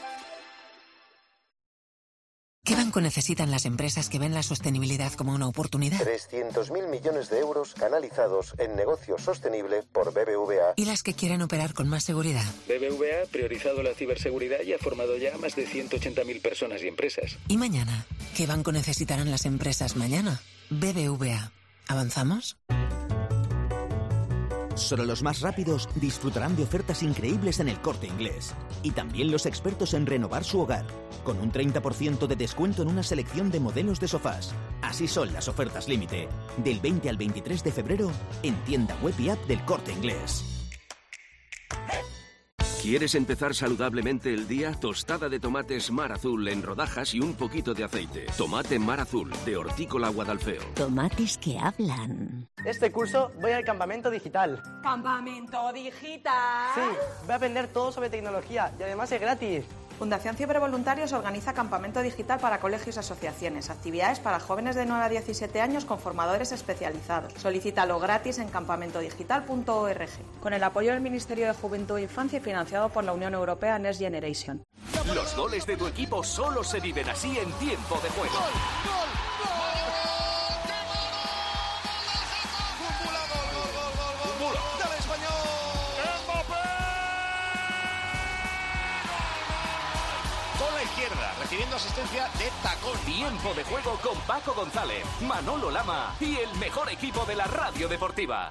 ¿Qué banco necesitan las empresas que ven la sostenibilidad como una oportunidad? trescientos mil millones de euros canalizados en negocio sostenible por B B V A. ¿Y las que quieren operar con más seguridad? B B V A ha priorizado la ciberseguridad y ha formado ya a más de ciento ochenta mil personas y empresas. ¿Y mañana? ¿Qué banco necesitarán las empresas mañana? B B V A. ¿Avanzamos? Solo los más rápidos disfrutarán de ofertas increíbles en El Corte Inglés. Y también los expertos en renovar su hogar, con un treinta por ciento de descuento en una selección de modelos de sofás. Así son las ofertas límite, del veinte al veintitrés de febrero, en tienda web y app del Corte Inglés. ¿Quieres empezar saludablemente el día? Tostada de tomates Mar Azul en rodajas y un poquito de aceite. Tomate Mar Azul, de Hortícola Guadalfeo. Tomates que hablan. Este curso voy al campamento digital. ¿Campamento digital? Sí, voy a aprender todo sobre tecnología y además es gratis. Fundación Cibervoluntarios organiza campamento digital para colegios y asociaciones, actividades para jóvenes de nueve a diecisiete años con formadores especializados. Solicítalo gratis en campamento digital punto org, con el apoyo del Ministerio de Juventud e Infancia y financiado por la Unión Europea Next Generation. Los goles de tu equipo solo se viven así en tiempo de juego. ¡Gol, gol, gol! Recibiendo asistencia de tacón. Tiempo de juego con Paco González, Manolo Lama y el mejor equipo de la radio deportiva.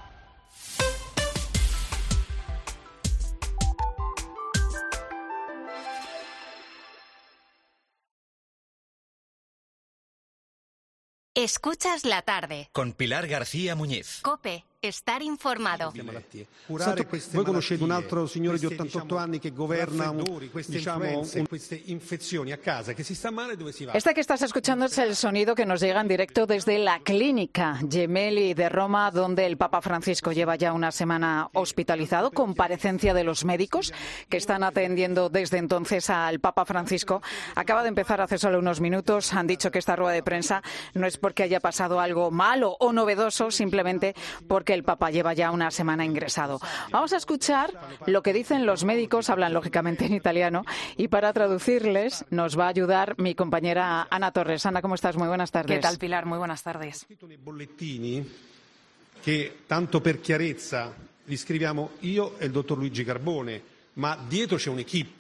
Escuchas la tarde. Con Pilar García Muñiz. Cope, estar informado. Sotto, voi conoscete un altro signore di ottantotto anni che governa un, diciamo, un... queste infezioni a casa, che si sta male, dove si va? Este que estás escuchando es el sonido que nos llega en directo desde la clínica Gemelli de Roma, donde el Papa Francisco lleva ya una semana hospitalizado. Comparecencia de los médicos que están atendiendo desde entonces al Papa Francisco. Acaba de empezar hace solo unos minutos. Han dicho que esta rueda de prensa no es porque haya pasado algo malo o novedoso, simplemente porque el Papa lleva ya una semana ingresado. Vamos a escuchar lo que dicen los médicos, hablan lógicamente en italiano, y para traducirles nos va a ayudar mi compañera Ana Torres. Ana, ¿cómo estás? Muy buenas tardes. ¿Qué tal, Pilar? Muy buenas tardes. Bollettini che, tanto per chiarezza, li scriviamo io e il dottor Luigi Carbone, ma dietro c'è un'equipe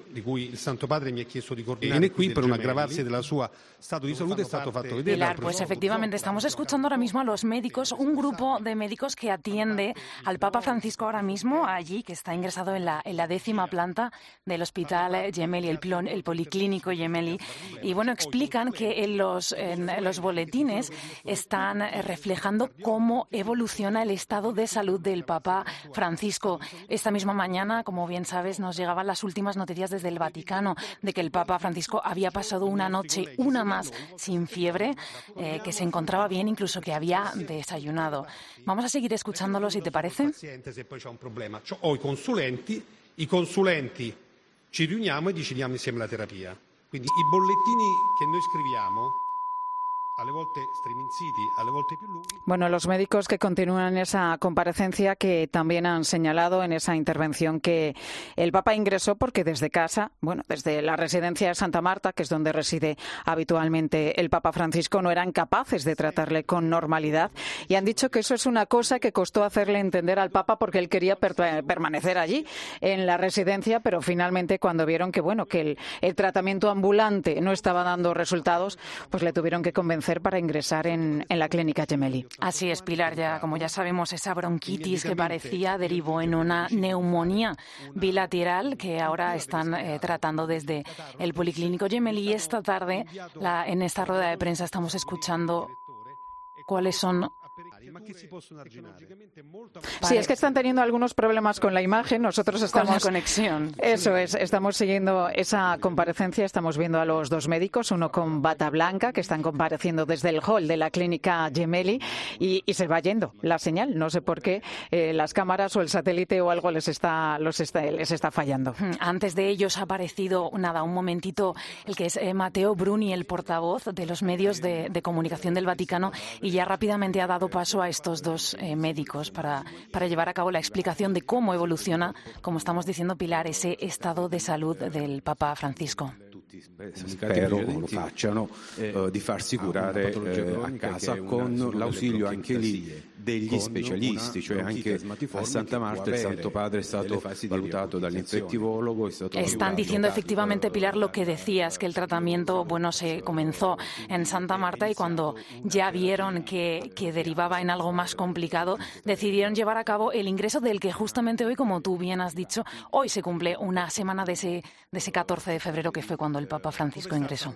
di cui il Santo Padre mi ha chiesto di coordinare. Viene qui per un aggravarsi della sua stato di salute, è stato fatto vedere. Pilar, pues efectivamente estamos escuchando ahora mismo a los médicos, un grupo de médicos que atiende al Papa Francisco ahora mismo allí, que está ingresado en la, en la décima planta del Hospital Gemelli, el, plon, el Policlínico Gemelli. Y bueno, explican que en los, en los boletines están reflejando cómo evoluciona el estado de salud del Papa Francisco. Esta misma mañana, como bien sabes, nos llegaban las últimas noticias desde el Vaticano de que el Papa Francisco había pasado una noche, una más, sin fiebre, eh, que se encontraba bien, incluso que había desayunado. Vamos a seguir escuchándolo, si te parece. Ho i consulenti, i consulenti ci riuniamo e decidiamo insieme la terapia. Quindi i bollettini che noi scriviamo, alle volte striminziti, alle volte più lunghi. Bueno, los médicos que continúan esa comparecencia, que también han señalado en esa intervención que el Papa ingresó porque desde casa, bueno, desde la residencia de Santa Marta, que es donde reside habitualmente el Papa Francisco, no eran capaces de tratarle con normalidad, y han dicho que eso es una cosa que costó hacerle entender al Papa porque él quería per permanecer allí en la residencia, pero finalmente cuando vieron que bueno que el, el tratamiento ambulante no estaba dando resultados, pues le tuvieron que convencer para ingresar en, en la clínica Gemelli. Así es, Pilar. Ya, como ya sabemos, esa bronquitis que parecía derivó en una neumonía bilateral que ahora están eh, tratando desde el Policlínico Gemelli. Y esta tarde, la, en esta rueda de prensa, estamos escuchando cuáles son. Sí, es que están teniendo algunos problemas con la imagen. Nosotros estamos con la conexión. Eso es, estamos siguiendo esa comparecencia. Estamos viendo a los dos médicos, uno con bata blanca, que están compareciendo desde el hall de la clínica Gemelli, y, y se va yendo la señal. No sé por qué eh, las cámaras o el satélite o algo les está, los está, les está fallando. Antes de ellos ha aparecido, nada, un momentito, el que es eh, Matteo Bruni, el portavoz de los medios de, de comunicación del Vaticano, y ya rápidamente ha dado paso a estos dos eh, médicos para, para llevar a cabo la explicación de cómo evoluciona, como estamos diciendo, Pilar, ese estado de salud del Papa Francisco. Spero lo facciano, eh, di farsi curare eh, a casa con l'ausilio anche lì degli specialisti, cioè anche a Santa Marta il Santo Padre è stato valutato dall'infettivologo. È stato Están diciendo efectivamente, Pilar, lo que decías, que el tratamiento bueno se comenzó en Santa Marta y cuando ya vieron que, que derivaba en algo más complicado, decidieron llevar a cabo el ingreso del que justamente hoy, como tú bien has dicho, hoy se cumple una semana de ese, de ese catorce de febrero que fue cuando el Papa Francisco ingresó.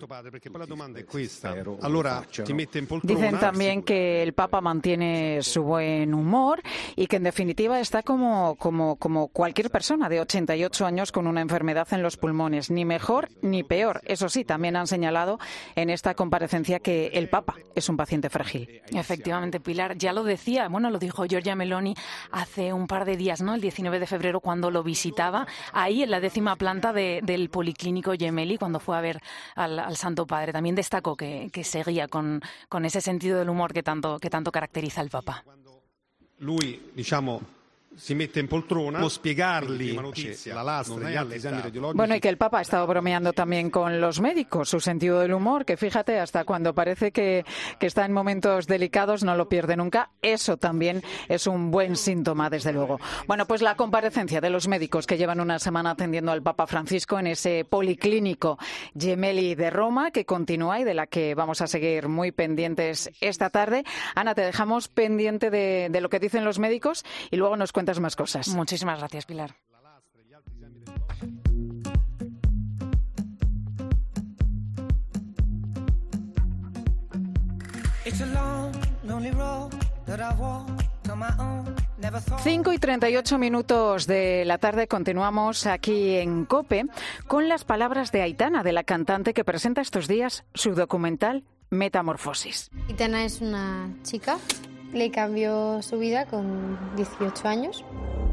Dicen también que el Papa mantiene su buen humor y que en definitiva está como, como, como cualquier persona de ochenta y ocho años con una enfermedad en los pulmones, ni mejor ni peor. Eso sí, también han señalado en esta comparecencia que el Papa es un paciente frágil. Efectivamente, Pilar, ya lo decía, bueno, lo dijo Giorgia Meloni hace un par de días, ¿no? El diecinueve de febrero, cuando lo visitaba, ahí en la décima planta de, del Policlínico Gemelli, cuando fue a ver al, al Santo Padre. También destacó que, que seguía con, con ese sentido del humor que tanto, que tanto caracteriza al Papa. Lui, diciamo, si mette in poltrona, può spiegarli la lastra, gli altri esami radiologici. Bueno, y que el Papa ha estado bromeando también con los médicos, su sentido del humor, que fíjate, hasta cuando parece que, que está en momentos delicados no lo pierde nunca. Eso también es un buen síntoma, desde luego. Bueno, pues la comparecencia de los médicos que llevan una semana atendiendo al Papa Francisco en ese Policlínico Gemelli de Roma, que continúa y de la que vamos a seguir muy pendientes esta tarde. Ana, te dejamos pendiente de, de lo que dicen los médicos y luego nos cuentas más cosas. Muchísimas gracias, Pilar. cinco y treinta y ocho minutos de la tarde, continuamos aquí en COPE con las palabras de Aitana, de la cantante que presenta estos días su documental Metamorfosis. Aitana es una chica, le cambió su vida con dieciocho años.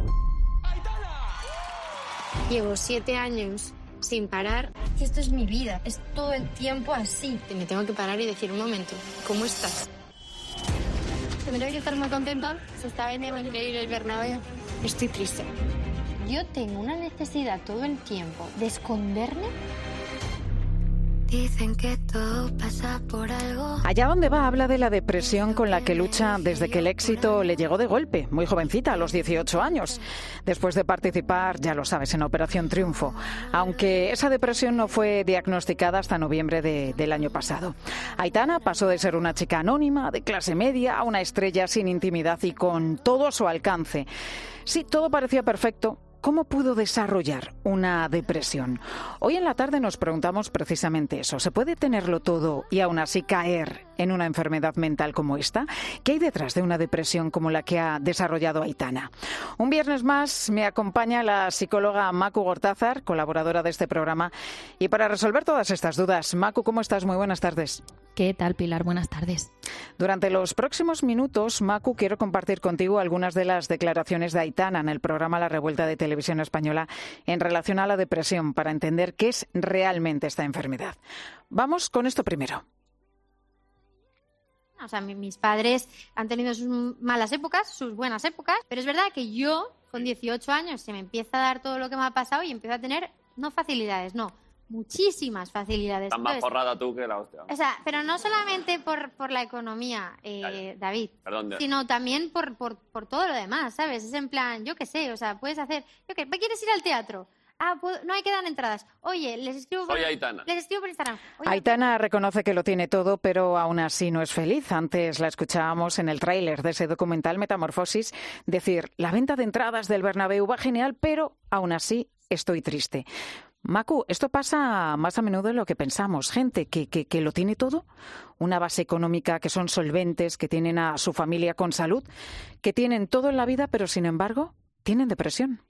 Llevo siete años sin parar. Esto es mi vida, es todo el tiempo así. Me tengo que parar y decir, un momento, ¿cómo estás? Tendría que estar muy contenta. Se está vendiendo increíble el Bernabéu. Estoy triste. Yo tengo una necesidad todo el tiempo de esconderme. Dicen que todo pasa por algo. Allá donde va habla de la depresión con la que lucha desde que el éxito le llegó de golpe, muy jovencita, a los dieciocho años, después de participar, ya lo sabes, en Operación Triunfo, aunque esa depresión no fue diagnosticada hasta noviembre de, del año pasado. Aitana pasó de ser una chica anónima, de clase media, a una estrella sin intimidad y con todo a su alcance. Sí, todo parecía perfecto. ¿Cómo pudo desarrollar una depresión? Hoy en la tarde nos preguntamos precisamente eso. ¿Se puede tenerlo todo y aún así caer en una enfermedad mental como esta? ¿Qué hay detrás de una depresión como la que ha desarrollado Aitana? Un viernes más me acompaña la psicóloga Macu Gortázar, colaboradora de este programa. Y para resolver todas estas dudas, Macu, ¿cómo estás? Muy buenas tardes. ¿Qué tal, Pilar? Buenas tardes. Durante los próximos minutos, Macu, quiero compartir contigo algunas de las declaraciones de Aitana en el programa La Revuelta de Televisión Española en relación a la depresión para entender qué es realmente esta enfermedad. Vamos con esto primero. O sea, mis padres han tenido sus malas épocas, sus buenas épocas, pero es verdad que yo, con dieciocho años, se me empieza a dar todo lo que me ha pasado y empiezo a tener, no facilidades, no, muchísimas facilidades. Estás más forrada tú que la hostia. O sea, pero no solamente por, por la economía, eh, ya, ya. David, Perdón, sino también por, por, por todo lo demás, ¿sabes? Es en plan, yo qué sé, o sea, puedes hacer... Yo qué, ¿quieres ir al teatro? Ah, puedo, no hay que dar entradas. Oye, les escribo por, Soy Aitana. Les escribo por Instagram. Oye, Aitana reconoce que lo tiene todo, pero aún así no es feliz. Antes la escuchábamos en el tráiler de ese documental Metamorfosis decir, la venta de entradas del Bernabéu va genial, pero aún así estoy triste. Macu, esto pasa más a menudo de lo que pensamos. Gente que, que, que lo tiene todo, una base económica, que son solventes, que tienen a su familia con salud, que tienen todo en la vida, pero sin embargo tienen depresión.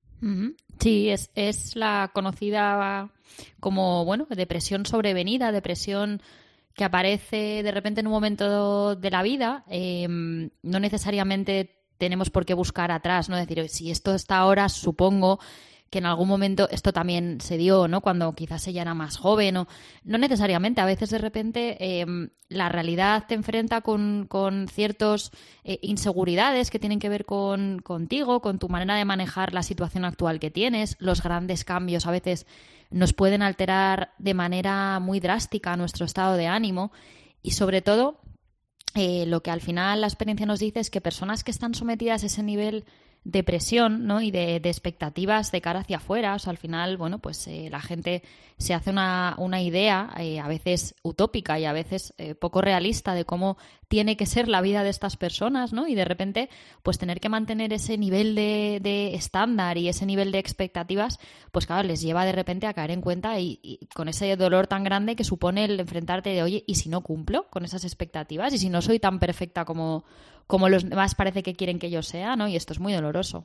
Sí, es, es la conocida como, bueno, depresión sobrevenida, depresión que aparece de repente en un momento de la vida. Eh, no necesariamente tenemos por qué buscar atrás, ¿no? Es decir, si esto está ahora, supongo que en algún momento esto también se dio, ¿no? Cuando quizás ella era más joven, o no necesariamente. A veces de repente eh, la realidad te enfrenta con, con ciertas eh, inseguridades que tienen que ver con contigo, con tu manera de manejar la situación actual que tienes. Los grandes cambios a veces nos pueden alterar de manera muy drástica nuestro estado de ánimo y sobre todo eh, lo que al final la experiencia nos dice es que personas que están sometidas a ese nivel de presión, ¿no? y de, de expectativas de cara hacia afuera. O sea, al final, bueno, pues eh, la gente se hace una, una idea eh, a veces utópica y a veces eh, poco realista de cómo tiene que ser la vida de estas personas, ¿no? Y de repente, pues tener que mantener ese nivel de, de estándar y ese nivel de expectativas, pues claro, les lleva de repente a caer en cuenta y, y con ese dolor tan grande que supone el enfrentarte de, oye, ¿y si no cumplo con esas expectativas? ¿Y si no soy tan perfecta como... como los demás parece que quieren que yo sea, ¿no? Y esto es muy doloroso.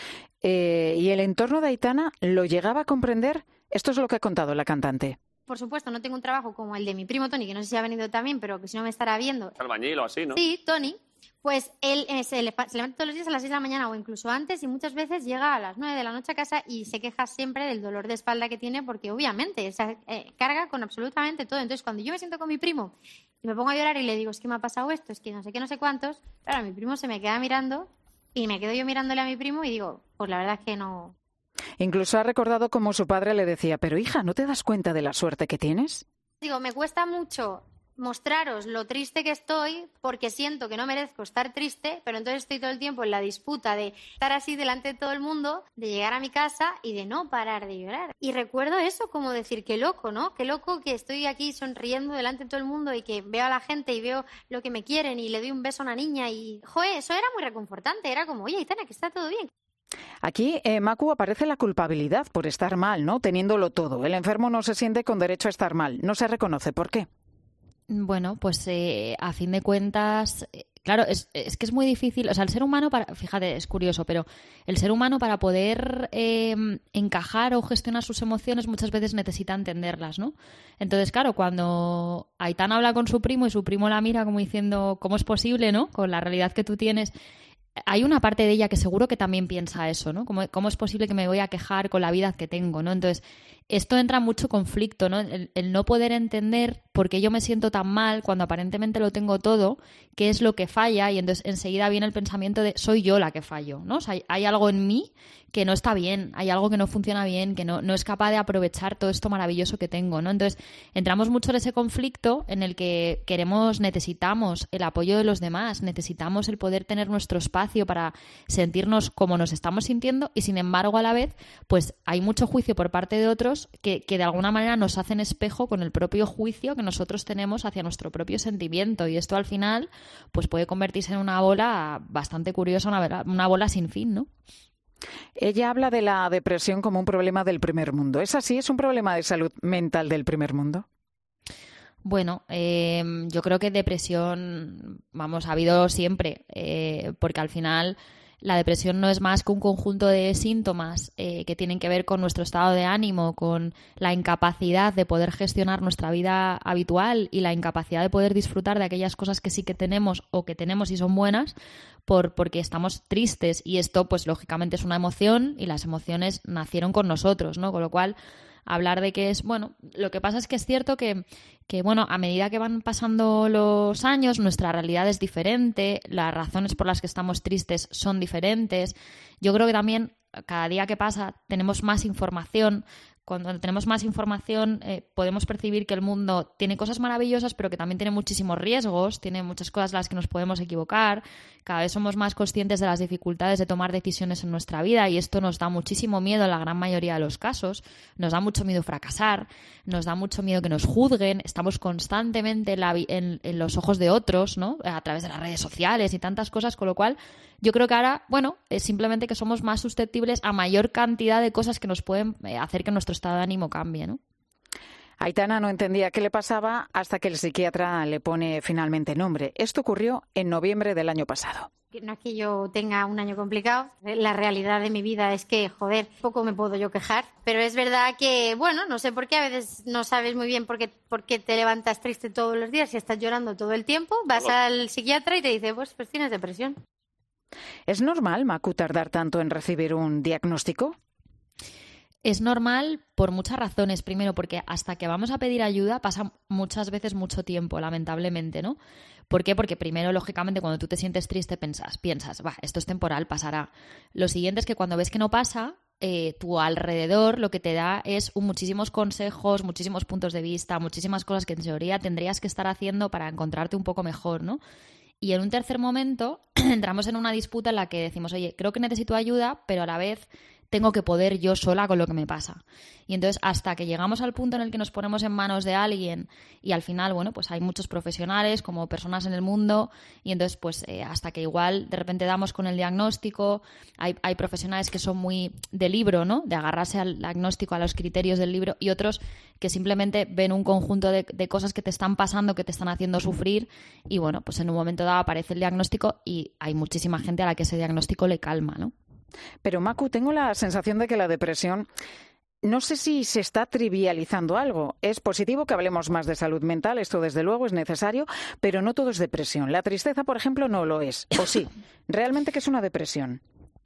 Eh, ¿Y el entorno de Aitana lo llegaba a comprender? Esto es lo que ha contado la cantante. Por supuesto, no tengo un trabajo como el de mi primo Tony, que no sé si ha venido también, pero que si no me estará viendo. Albañil o así, ¿no? Sí, Tony. Pues él eh, se, le, se levanta todos los días a las seis de la mañana o incluso antes y muchas veces llega a las nueve de la noche a casa y se queja siempre del dolor de espalda que tiene porque obviamente o sea, eh, carga con absolutamente todo. Entonces, cuando yo me siento con mi primo y me pongo a llorar y le digo, es que me ha pasado esto, es que no sé qué, no sé cuántos, claro, mi primo se me queda mirando y me quedo yo mirándole a mi primo y digo, pues la verdad es que no. Incluso ha recordado cómo su padre le decía, pero hija, ¿no te das cuenta de la suerte que tienes? Digo, me cuesta mucho mostraros lo triste que estoy porque siento que no merezco estar triste, pero entonces estoy todo el tiempo en la disputa de estar así delante de todo el mundo, de llegar a mi casa y de no parar de llorar. Y recuerdo eso, como decir, qué loco, ¿no? Qué loco que estoy aquí sonriendo delante de todo el mundo y que veo a la gente y veo lo que me quieren y le doy un beso a una niña y, joder, eso era muy reconfortante, era como, oye, Aitana, que está todo bien. Aquí, eh, Macu, aparece la culpabilidad por estar mal, ¿no? Teniéndolo todo. El enfermo no se siente con derecho a estar mal, no se reconoce. ¿Por qué? Bueno, pues eh, a fin de cuentas, eh, claro, es, es que es muy difícil. O sea, el ser humano, para, fíjate, es curioso, pero el ser humano para poder eh, encajar o gestionar sus emociones muchas veces necesita entenderlas, ¿no? Entonces, claro, cuando Aitana habla con su primo y su primo la mira como diciendo, ¿cómo es posible, no? Con la realidad que tú tienes... Hay una parte de ella que seguro que también piensa eso, ¿no? ¿Cómo, cómo es posible que me voy a quejar con la vida que tengo, ¿no? Entonces, esto entra en mucho conflicto, ¿no? El, el no poder entender por qué yo me siento tan mal cuando aparentemente lo tengo todo, qué es lo que falla, y entonces enseguida viene el pensamiento de soy yo la que fallo, ¿no? O sea, hay, hay algo en mí que no está bien, hay algo que no funciona bien, que no, no es capaz de aprovechar todo esto maravilloso que tengo, ¿no? Entonces, entramos mucho en ese conflicto en el que queremos, necesitamos el apoyo de los demás, necesitamos el poder tener nuestro espacio para sentirnos como nos estamos sintiendo, y sin embargo, a la vez, pues hay mucho juicio por parte de otros que, que de alguna manera nos hacen espejo con el propio juicio que nosotros tenemos hacia nuestro propio sentimiento, y esto al final pues puede convertirse en una bola bastante curiosa, una, una bola sin fin, ¿no? Ella habla de la depresión como un problema del primer mundo. ¿Es así? ¿Es un problema de salud mental del primer mundo? Bueno, eh, yo creo que depresión, vamos, ha habido siempre, eh, porque al final la depresión no es más que un conjunto de síntomas eh, que tienen que ver con nuestro estado de ánimo, con la incapacidad de poder gestionar nuestra vida habitual y la incapacidad de poder disfrutar de aquellas cosas que sí que tenemos o que tenemos y son buenas por, porque estamos tristes. Y esto, pues lógicamente es una emoción, y las emociones nacieron con nosotros, ¿no? Con lo cual, hablar de que es, bueno, lo que pasa es que es cierto que, que, bueno, a medida que van pasando los años, nuestra realidad es diferente, las razones por las que estamos tristes son diferentes. Yo creo que también cada día que pasa tenemos más información. Cuando tenemos más información eh, podemos percibir que el mundo tiene cosas maravillosas, pero que también tiene muchísimos riesgos, tiene muchas cosas en las que nos podemos equivocar. Cada vez somos más conscientes de las dificultades de tomar decisiones en nuestra vida, y esto nos da muchísimo miedo en la gran mayoría de los casos. Nos da mucho miedo fracasar, nos da mucho miedo que nos juzguen, estamos constantemente en, la, en, en los ojos de otros, ¿no? A través de las redes sociales y tantas cosas, con lo cual yo creo que ahora, bueno, es simplemente que somos más susceptibles a mayor cantidad de cosas que nos pueden hacer que nuestro estado de ánimo cambie, ¿no? Aitana no entendía qué le pasaba hasta que el psiquiatra le pone finalmente nombre. Esto ocurrió en noviembre del año pasado. No es que yo tenga un año complicado, la realidad de mi vida es que, joder, poco me puedo yo quejar, pero es verdad que, bueno, no sé por qué, a veces no sabes muy bien por qué, por qué te levantas triste todos los días y estás llorando todo el tiempo, vas al psiquiatra y te dice, pues, pues tienes depresión. ¿Es normal, Macu, tardar tanto en recibir un diagnóstico? Es normal por muchas razones. Primero, porque hasta que vamos a pedir ayuda pasa muchas veces mucho tiempo, lamentablemente, ¿no? ¿Por qué? Porque primero, lógicamente, cuando tú te sientes triste piensas, piensas, va, esto es temporal, pasará. Lo siguiente es que cuando ves que no pasa, eh, tu alrededor lo que te da es un, muchísimos consejos, muchísimos puntos de vista, muchísimas cosas que en teoría tendrías que estar haciendo para encontrarte un poco mejor, ¿no? Y en un tercer momento entramos en una disputa en la que decimos, oye, creo que necesito ayuda, pero a la vez tengo que poder yo sola con lo que me pasa. Y entonces, hasta que llegamos al punto en el que nos ponemos en manos de alguien, y al final, bueno, pues hay muchos profesionales como personas en el mundo, y entonces, pues eh, hasta que igual de repente damos con el diagnóstico, hay, hay profesionales que son muy de libro, ¿no? De agarrarse al diagnóstico, a los criterios del libro, y otros que simplemente ven un conjunto de, de cosas que te están pasando, que te están haciendo sufrir, y bueno, pues en un momento dado aparece el diagnóstico y hay muchísima gente a la que ese diagnóstico le calma, ¿no? Pero, Macu, tengo la sensación de que la depresión, no sé si se está trivializando algo. Es positivo que hablemos más de salud mental, esto desde luego es necesario, pero no todo es depresión. La tristeza, por ejemplo, no lo es. ¿O sí? ¿Realmente qué es una depresión?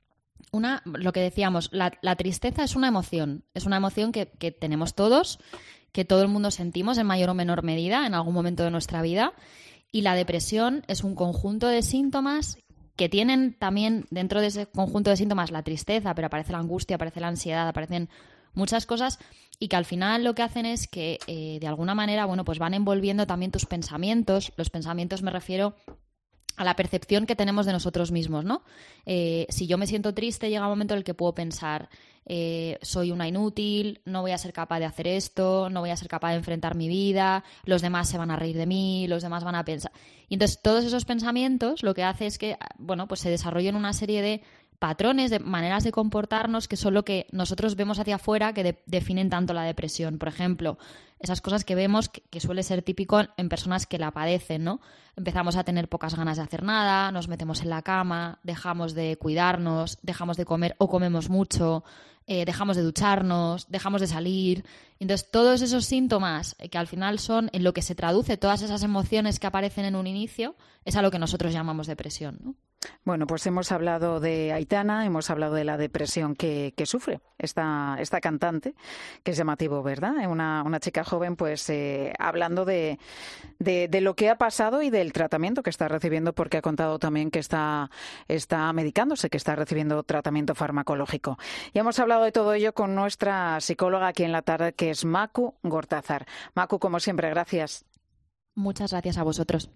Una, lo que decíamos, la, la tristeza es una emoción. Es una emoción que, que tenemos todos, que todo el mundo sentimos en mayor o menor medida en algún momento de nuestra vida. Y la depresión es un conjunto de síntomas que tienen también dentro de ese conjunto de síntomas la tristeza, pero aparece la angustia, aparece la ansiedad, aparecen muchas cosas, y que al final lo que hacen es que eh, de alguna manera, bueno, pues van envolviendo también tus pensamientos. Los pensamientos me refiero a la percepción que tenemos de nosotros mismos, ¿no? Eh, si yo me siento triste, llega un momento en el que puedo pensar, eh, soy una inútil, no voy a ser capaz de hacer esto, no voy a ser capaz de enfrentar mi vida, los demás se van a reír de mí, los demás van a pensar. Y entonces todos esos pensamientos lo que hace es que, bueno, pues se desarrollen una serie de patrones, de maneras de comportarnos que son lo que nosotros vemos hacia afuera que de- definen tanto la depresión. Por ejemplo, esas cosas que vemos que, que suele ser típico en personas que la padecen, ¿no? Empezamos a tener pocas ganas de hacer nada, nos metemos en la cama, dejamos de cuidarnos, dejamos de comer o comemos mucho, eh, dejamos de ducharnos, dejamos de salir. Entonces, todos esos síntomas que al final son en lo que se traduce todas esas emociones que aparecen en un inicio, es a lo que nosotros llamamos depresión, ¿no? Bueno, pues hemos hablado de Aitana, hemos hablado de la depresión que, que sufre esta, esta cantante, que es llamativo, ¿verdad? Una, una chica joven, pues eh, hablando de, de, de lo que ha pasado y del tratamiento que está recibiendo, porque ha contado también que está, está medicándose, que está recibiendo tratamiento farmacológico. Y hemos hablado de todo ello con nuestra psicóloga aquí en la tarde, que es Macu Gortázar. Macu, como siempre, gracias. Muchas gracias a vosotros.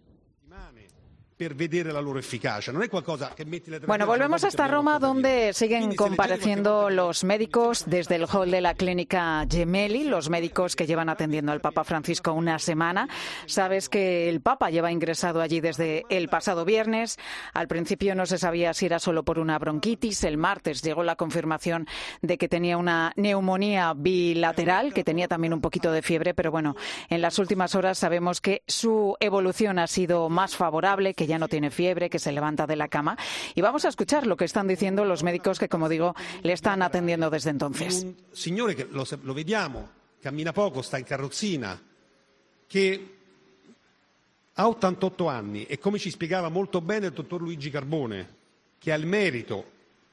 Bueno, volvemos hasta Roma, donde siguen compareciendo los médicos desde el hall de la clínica Gemelli, los médicos que llevan atendiendo al Papa Francisco una semana. Sabes que el Papa lleva ingresado allí desde el pasado viernes. Al principio no se sabía si era solo por una bronquitis. El martes llegó la confirmación de que tenía una neumonía bilateral, que tenía también un poquito de fiebre, pero bueno, en las últimas horas sabemos que su evolución ha sido más favorable, que ya no tiene fiebre, que se levanta de la cama. Y vamos a escuchar lo que están diciendo los médicos que, como digo, le están atendiendo desde entonces. Un signore che lo, lo vediamo, cammina poco, sta in carrozzina, che ha ottantotto anni e, come ci spiegava molto bene il dottor Luigi Carbone, che ha il merito.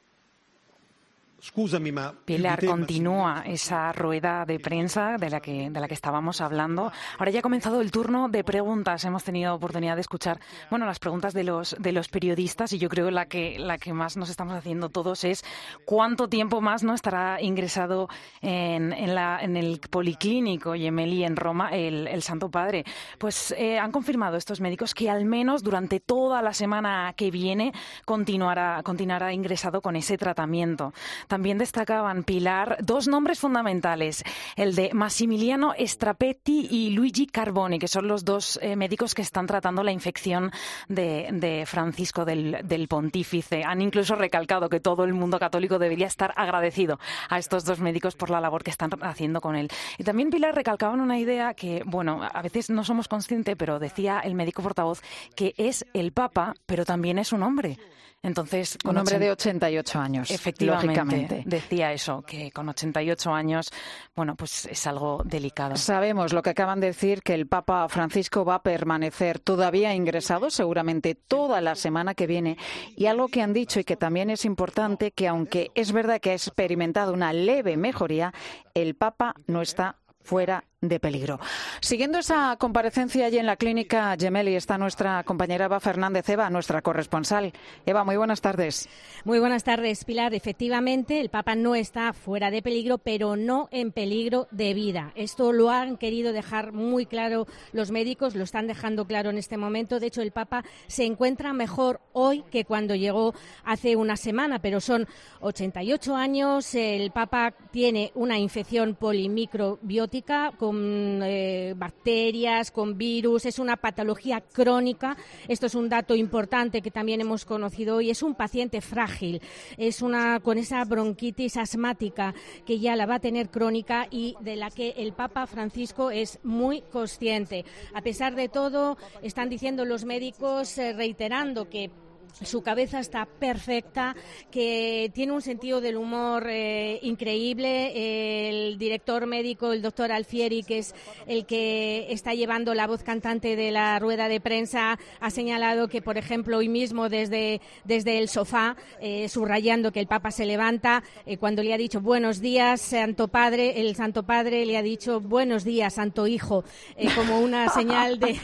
Pilar, continúa esa rueda de prensa de la que de la que estábamos hablando. Ahora ya ha comenzado el turno de preguntas. Hemos tenido oportunidad de escuchar, bueno, las preguntas de los de los periodistas, y yo creo la que la que más nos estamos haciendo todos es cuánto tiempo más no estará ingresado en, en la en el policlínico Gemelli en Roma el, el Santo Padre. Pues eh, han confirmado estos médicos que al menos durante toda la semana que viene continuará continuará ingresado con ese tratamiento. También destacaban, Pilar, dos nombres fundamentales, el de Massimiliano Strapetti y Luigi Carboni, que son los dos eh, médicos que están tratando la infección de, de Francisco, del, del pontífice. Han incluso recalcado que todo el mundo católico debería estar agradecido a estos dos médicos por la labor que están haciendo con él. Y también, Pilar, recalcaban una idea que, bueno, a veces no somos conscientes, pero decía el médico portavoz que es el Papa, pero también es un hombre. Entonces, un hombre de ochenta y ocho años, efectivamente, lógicamente. Decía eso, que con ochenta y ocho años, bueno, pues es algo delicado. Sabemos lo que acaban de decir, que el Papa Francisco va a permanecer todavía ingresado, seguramente toda la semana que viene, y algo que han dicho y que también es importante, que aunque es verdad que ha experimentado una leve mejoría, el Papa no está fuera de peligro. Siguiendo esa comparecencia allí en la clínica Gemelli está nuestra compañera Eva Fernández, Eva, nuestra corresponsal. Eva, muy buenas tardes. Muy buenas tardes, Pilar. Efectivamente, el Papa no está fuera de peligro, pero no en peligro de vida. Esto lo han querido dejar muy claro los médicos, lo están dejando claro en este momento. De hecho, el Papa se encuentra mejor hoy que cuando llegó hace una semana, pero son ochenta y ocho años. El Papa tiene una infección polimicrobiótica con eh, bacterias, con virus, es una patología crónica. Esto es un dato importante que también hemos conocido hoy. Es un paciente frágil, es una con esa bronquitis asmática que ya la va a tener crónica y de la que el Papa Francisco es muy consciente. A pesar de todo, están diciendo los médicos, eh, reiterando que su cabeza está perfecta, que tiene un sentido del humor eh, increíble. El director médico, el doctor Alfieri, que es el que está llevando la voz cantante de la rueda de prensa, ha señalado que, por ejemplo, hoy mismo desde, desde el sofá, eh, subrayando que el Papa se levanta, eh, cuando le ha dicho buenos días, Santo Padre, el Santo Padre le ha dicho buenos días, Santo Hijo, eh, como una señal de,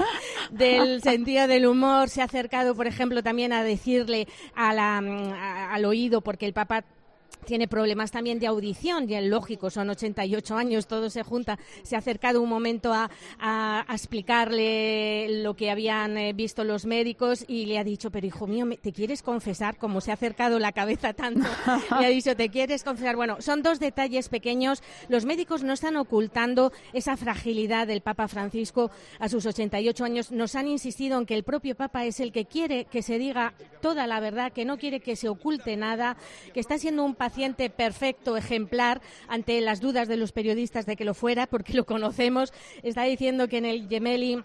del sentido del humor. Se ha acercado, por ejemplo, también a decir decirle a la, a, al oído, porque el Papa tiene problemas también de audición, y es lógico, son ochenta y ocho años, todo se junta. Se ha acercado un momento a, a, a explicarle lo que habían eh, visto los médicos y le ha dicho, pero hijo mío, ¿te quieres confesar? Como se ha acercado la cabeza tanto, le ha dicho, ¿te quieres confesar? Bueno, son dos detalles pequeños. Los médicos no están ocultando esa fragilidad del Papa Francisco a sus ochenta y ocho años. Nos han insistido en que el propio Papa es el que quiere que se diga toda la verdad, que no quiere que se oculte nada, que está siendo un paciente perfecto, ejemplar, ante las dudas de los periodistas de que lo fuera, porque lo conocemos. Está diciendo que en el Gemelli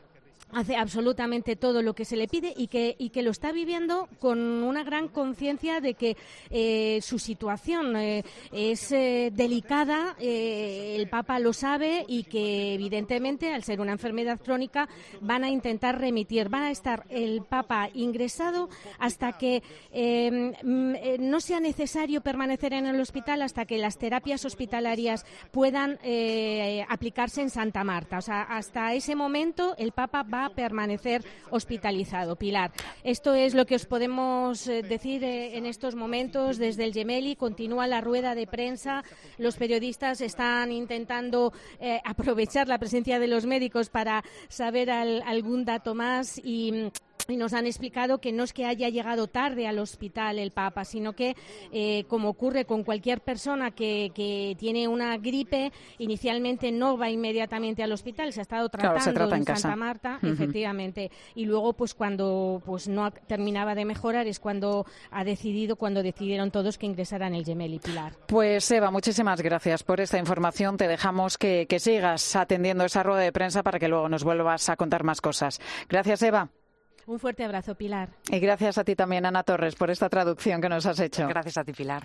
hace absolutamente todo lo que se le pide y que, y que lo está viviendo con una gran conciencia de que eh, su situación eh, es eh, delicada, eh, el Papa lo sabe y que evidentemente al ser una enfermedad crónica van a intentar remitir, van a estar el Papa ingresado hasta que eh, no sea necesario permanecer en el hospital, hasta que las terapias hospitalarias puedan eh, aplicarse en Santa Marta. O sea, hasta ese momento el Papa va a permanecer hospitalizado. Pilar, esto es lo que os podemos decir en estos momentos desde el Gemelli. Continúa la rueda de prensa, los periodistas están intentando eh, aprovechar la presencia de los médicos para saber al, algún dato más y... Y nos han explicado que no es que haya llegado tarde al hospital el Papa, sino que, eh, como ocurre con cualquier persona que, que tiene una gripe, inicialmente no va inmediatamente al hospital, se ha estado tratando claro, se trata en, en casa. Santa Marta, uh-huh. efectivamente, y luego pues cuando pues no terminaba de mejorar es cuando ha decidido, cuando decidieron todos que ingresaran el Gemelli. Pilar. Pues Eva, muchísimas gracias por esta información. Te dejamos que, que sigas atendiendo esa rueda de prensa para que luego nos vuelvas a contar más cosas. Gracias, Eva. Un fuerte abrazo, Pilar. Y gracias a ti también, Ana Torres, por esta traducción que nos has hecho. Gracias a ti, Pilar.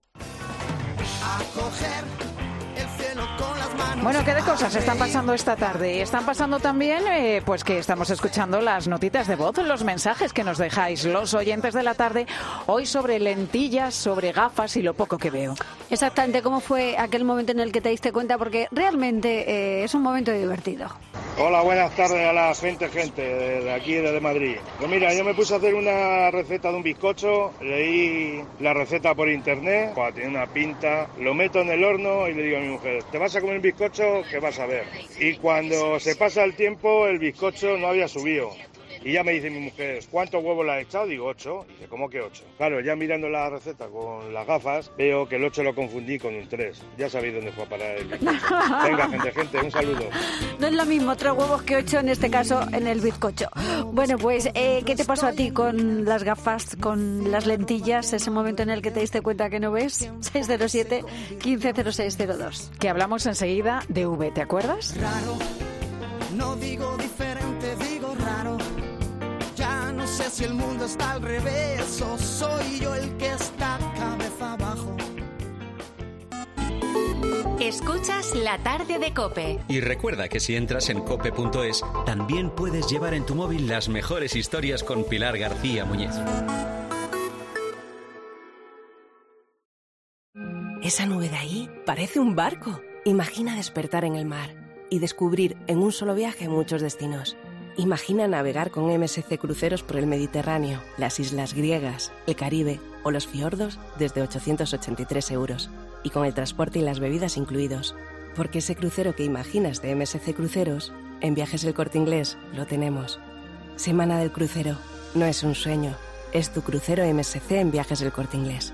Bueno, ¿qué de cosas están pasando esta tarde? Están pasando también, eh, pues que estamos escuchando las notitas de voz, los mensajes que nos dejáis los oyentes de la tarde, hoy sobre lentillas, sobre gafas y lo poco que veo. Exactamente, ¿cómo fue aquel momento en el que te diste cuenta? Porque realmente eh, es un momento divertido. Hola, buenas tardes a la gente, gente de aquí, desde Madrid. Pues mira, yo me puse a hacer una receta de un bizcocho, leí la receta por internet, pues, tiene una pinta, lo meto en el horno y le digo a mi mujer, ¿te vas a comer un bizcocho? Que vas a ver. Y cuando se pasa el tiempo, el bizcocho no había subido. Y ya me dice mi mujer, ¿cuántos huevos le has echado? Digo, ocho. Y dice, ¿cómo que ocho? Claro, ya mirando la receta con las gafas, veo que el ocho lo confundí con un tres. Ya sabéis dónde fue a parar el bizcocho. Venga, gente, gente, un saludo. No es lo mismo tres huevos que ocho, en este caso, en el bizcocho. Bueno, pues, eh, ¿qué te pasó a ti con las gafas, con las lentillas, ese momento en el que te diste cuenta que no ves? seis cero siete, uno cinco cero seis cero dos. Que hablamos enseguida de V, ¿te acuerdas? Raro, no digo diferente, digo raro. Ya no sé si el mundo está al revés o soy yo el que está cabeza abajo. Escuchas La Tarde de COPE. Y recuerda que si entras en cope punto es, también puedes llevar en tu móvil las mejores historias con Pilar García Muñiz. Esa nube de ahí parece un barco. Imagina despertar en el mar y descubrir en un solo viaje muchos destinos. Imagina navegar con M S C Cruceros por el Mediterráneo, las islas griegas, el Caribe o los fiordos desde ochocientos ochenta y tres euros y con el transporte y las bebidas incluidos. Porque ese crucero que imaginas de M S C Cruceros, en Viajes El Corte Inglés lo tenemos. Semana del crucero. No es un sueño, es tu crucero M S C en Viajes El Corte Inglés.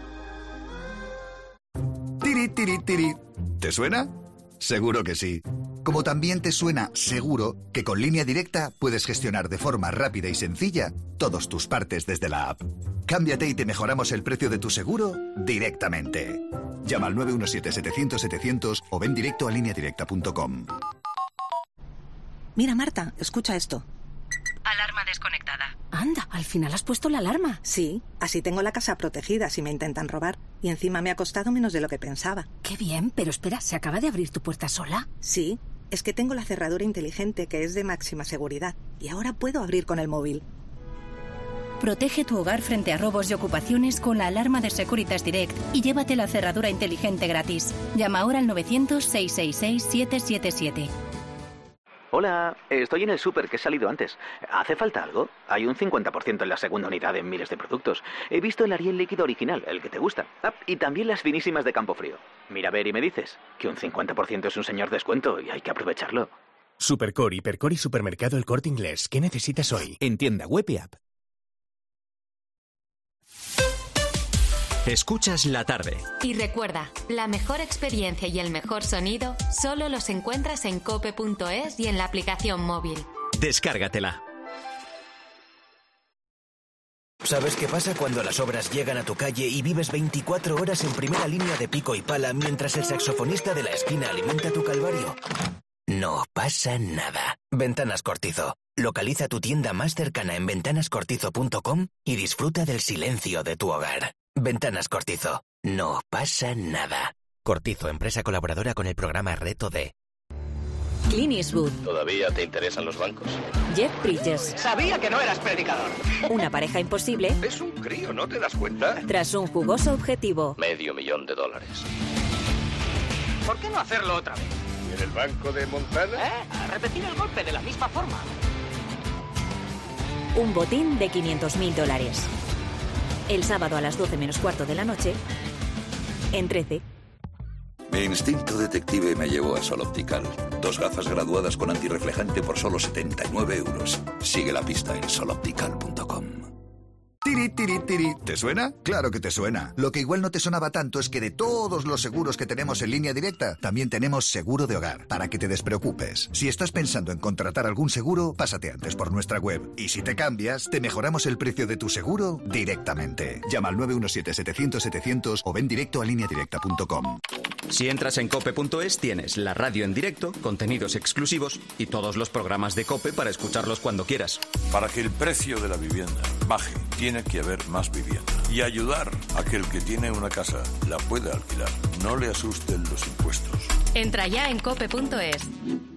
Tiri, tiri, tiri. ¿Te suena? Seguro que sí. Como también te suena seguro que con Línea Directa puedes gestionar de forma rápida y sencilla todos tus partes desde la app. Cámbiate y te mejoramos el precio de tu seguro directamente. Llama al nueve uno siete, setecientos, setecientos o ven directo a línea directa punto com. Mira, Marta, escucha esto. Alarma desconectada. Anda, al final has puesto la alarma. Sí, así tengo la casa protegida si me intentan robar. Y encima me ha costado menos de lo que pensaba. Qué bien, pero espera, ¿se acaba de abrir tu puerta sola? Sí, es que tengo la cerradura inteligente que es de máxima seguridad. Y ahora puedo abrir con el móvil. Protege tu hogar frente a robos y ocupaciones con la alarma de Securitas Direct y llévate la cerradura inteligente gratis. Llama ahora al novecientos, seiscientos sesenta y seis, siete siete siete. Hola, estoy en el súper que he salido antes. ¿Hace falta algo? Hay un cincuenta por ciento en la segunda unidad en miles de productos. He visto el Ariel líquido original, el que te gusta. Ah, y también las finísimas de Campofrío. Mira a ver y me dices que un cincuenta por ciento es un señor descuento y hay que aprovecharlo. Supercore, Hipercore y Supermercado El Corte Inglés. ¿Qué necesitas hoy? En tienda web y app. Escuchas La Tarde. Y recuerda, la mejor experiencia y el mejor sonido solo los encuentras en cope punto es y en la aplicación móvil. Descárgatela. ¿Sabes qué pasa cuando las obras llegan a tu calle y vives veinticuatro horas en primera línea de pico y pala mientras el saxofonista de la esquina alimenta tu calvario? No pasa nada. Ventanas Cortizo. Localiza tu tienda más cercana en ventanas cortizo punto com y disfruta del silencio de tu hogar. Ventanas Cortizo. No pasa nada. Cortizo, empresa colaboradora con el programa Reto D. Clint Eastwood. ¿Todavía te interesan los bancos? Jeff Bridges. Sabía que no eras predicador. Una pareja imposible. Es un crío, ¿no te das cuenta? Tras un jugoso objetivo. Medio millón de dólares. ¿Por qué no hacerlo otra vez? ¿Y en el banco de Montana? ¿Eh? A repetir el golpe de la misma forma. Un botín de quinientos mil dólares. El sábado a las doce menos cuarto de la noche, en trece. Mi instinto detective me llevó a Sol Optical. Dos gafas graduadas con antirreflejante por solo setenta y nueve euros. Sigue la pista en sol optical punto com. Tiri, tiri, tiri. ¿Te suena? Claro que te suena. Lo que igual no te sonaba tanto es que de todos los seguros que tenemos en Línea Directa, también tenemos seguro de hogar, para que te despreocupes. Si estás pensando en contratar algún seguro, pásate antes por nuestra web. Y si te cambias, te mejoramos el precio de tu seguro directamente. Llama al nueve uno siete, setecientos, setecientos o ven directo a línea directa punto com. Si entras en cope punto es, tienes la radio en directo, contenidos exclusivos y todos los programas de COPE para escucharlos cuando quieras. Para que el precio de la vivienda baje, tiene que haber más vivienda. Y ayudar a que el que tiene una casa la pueda alquilar. No le asusten los impuestos. Entra ya en cope punto es.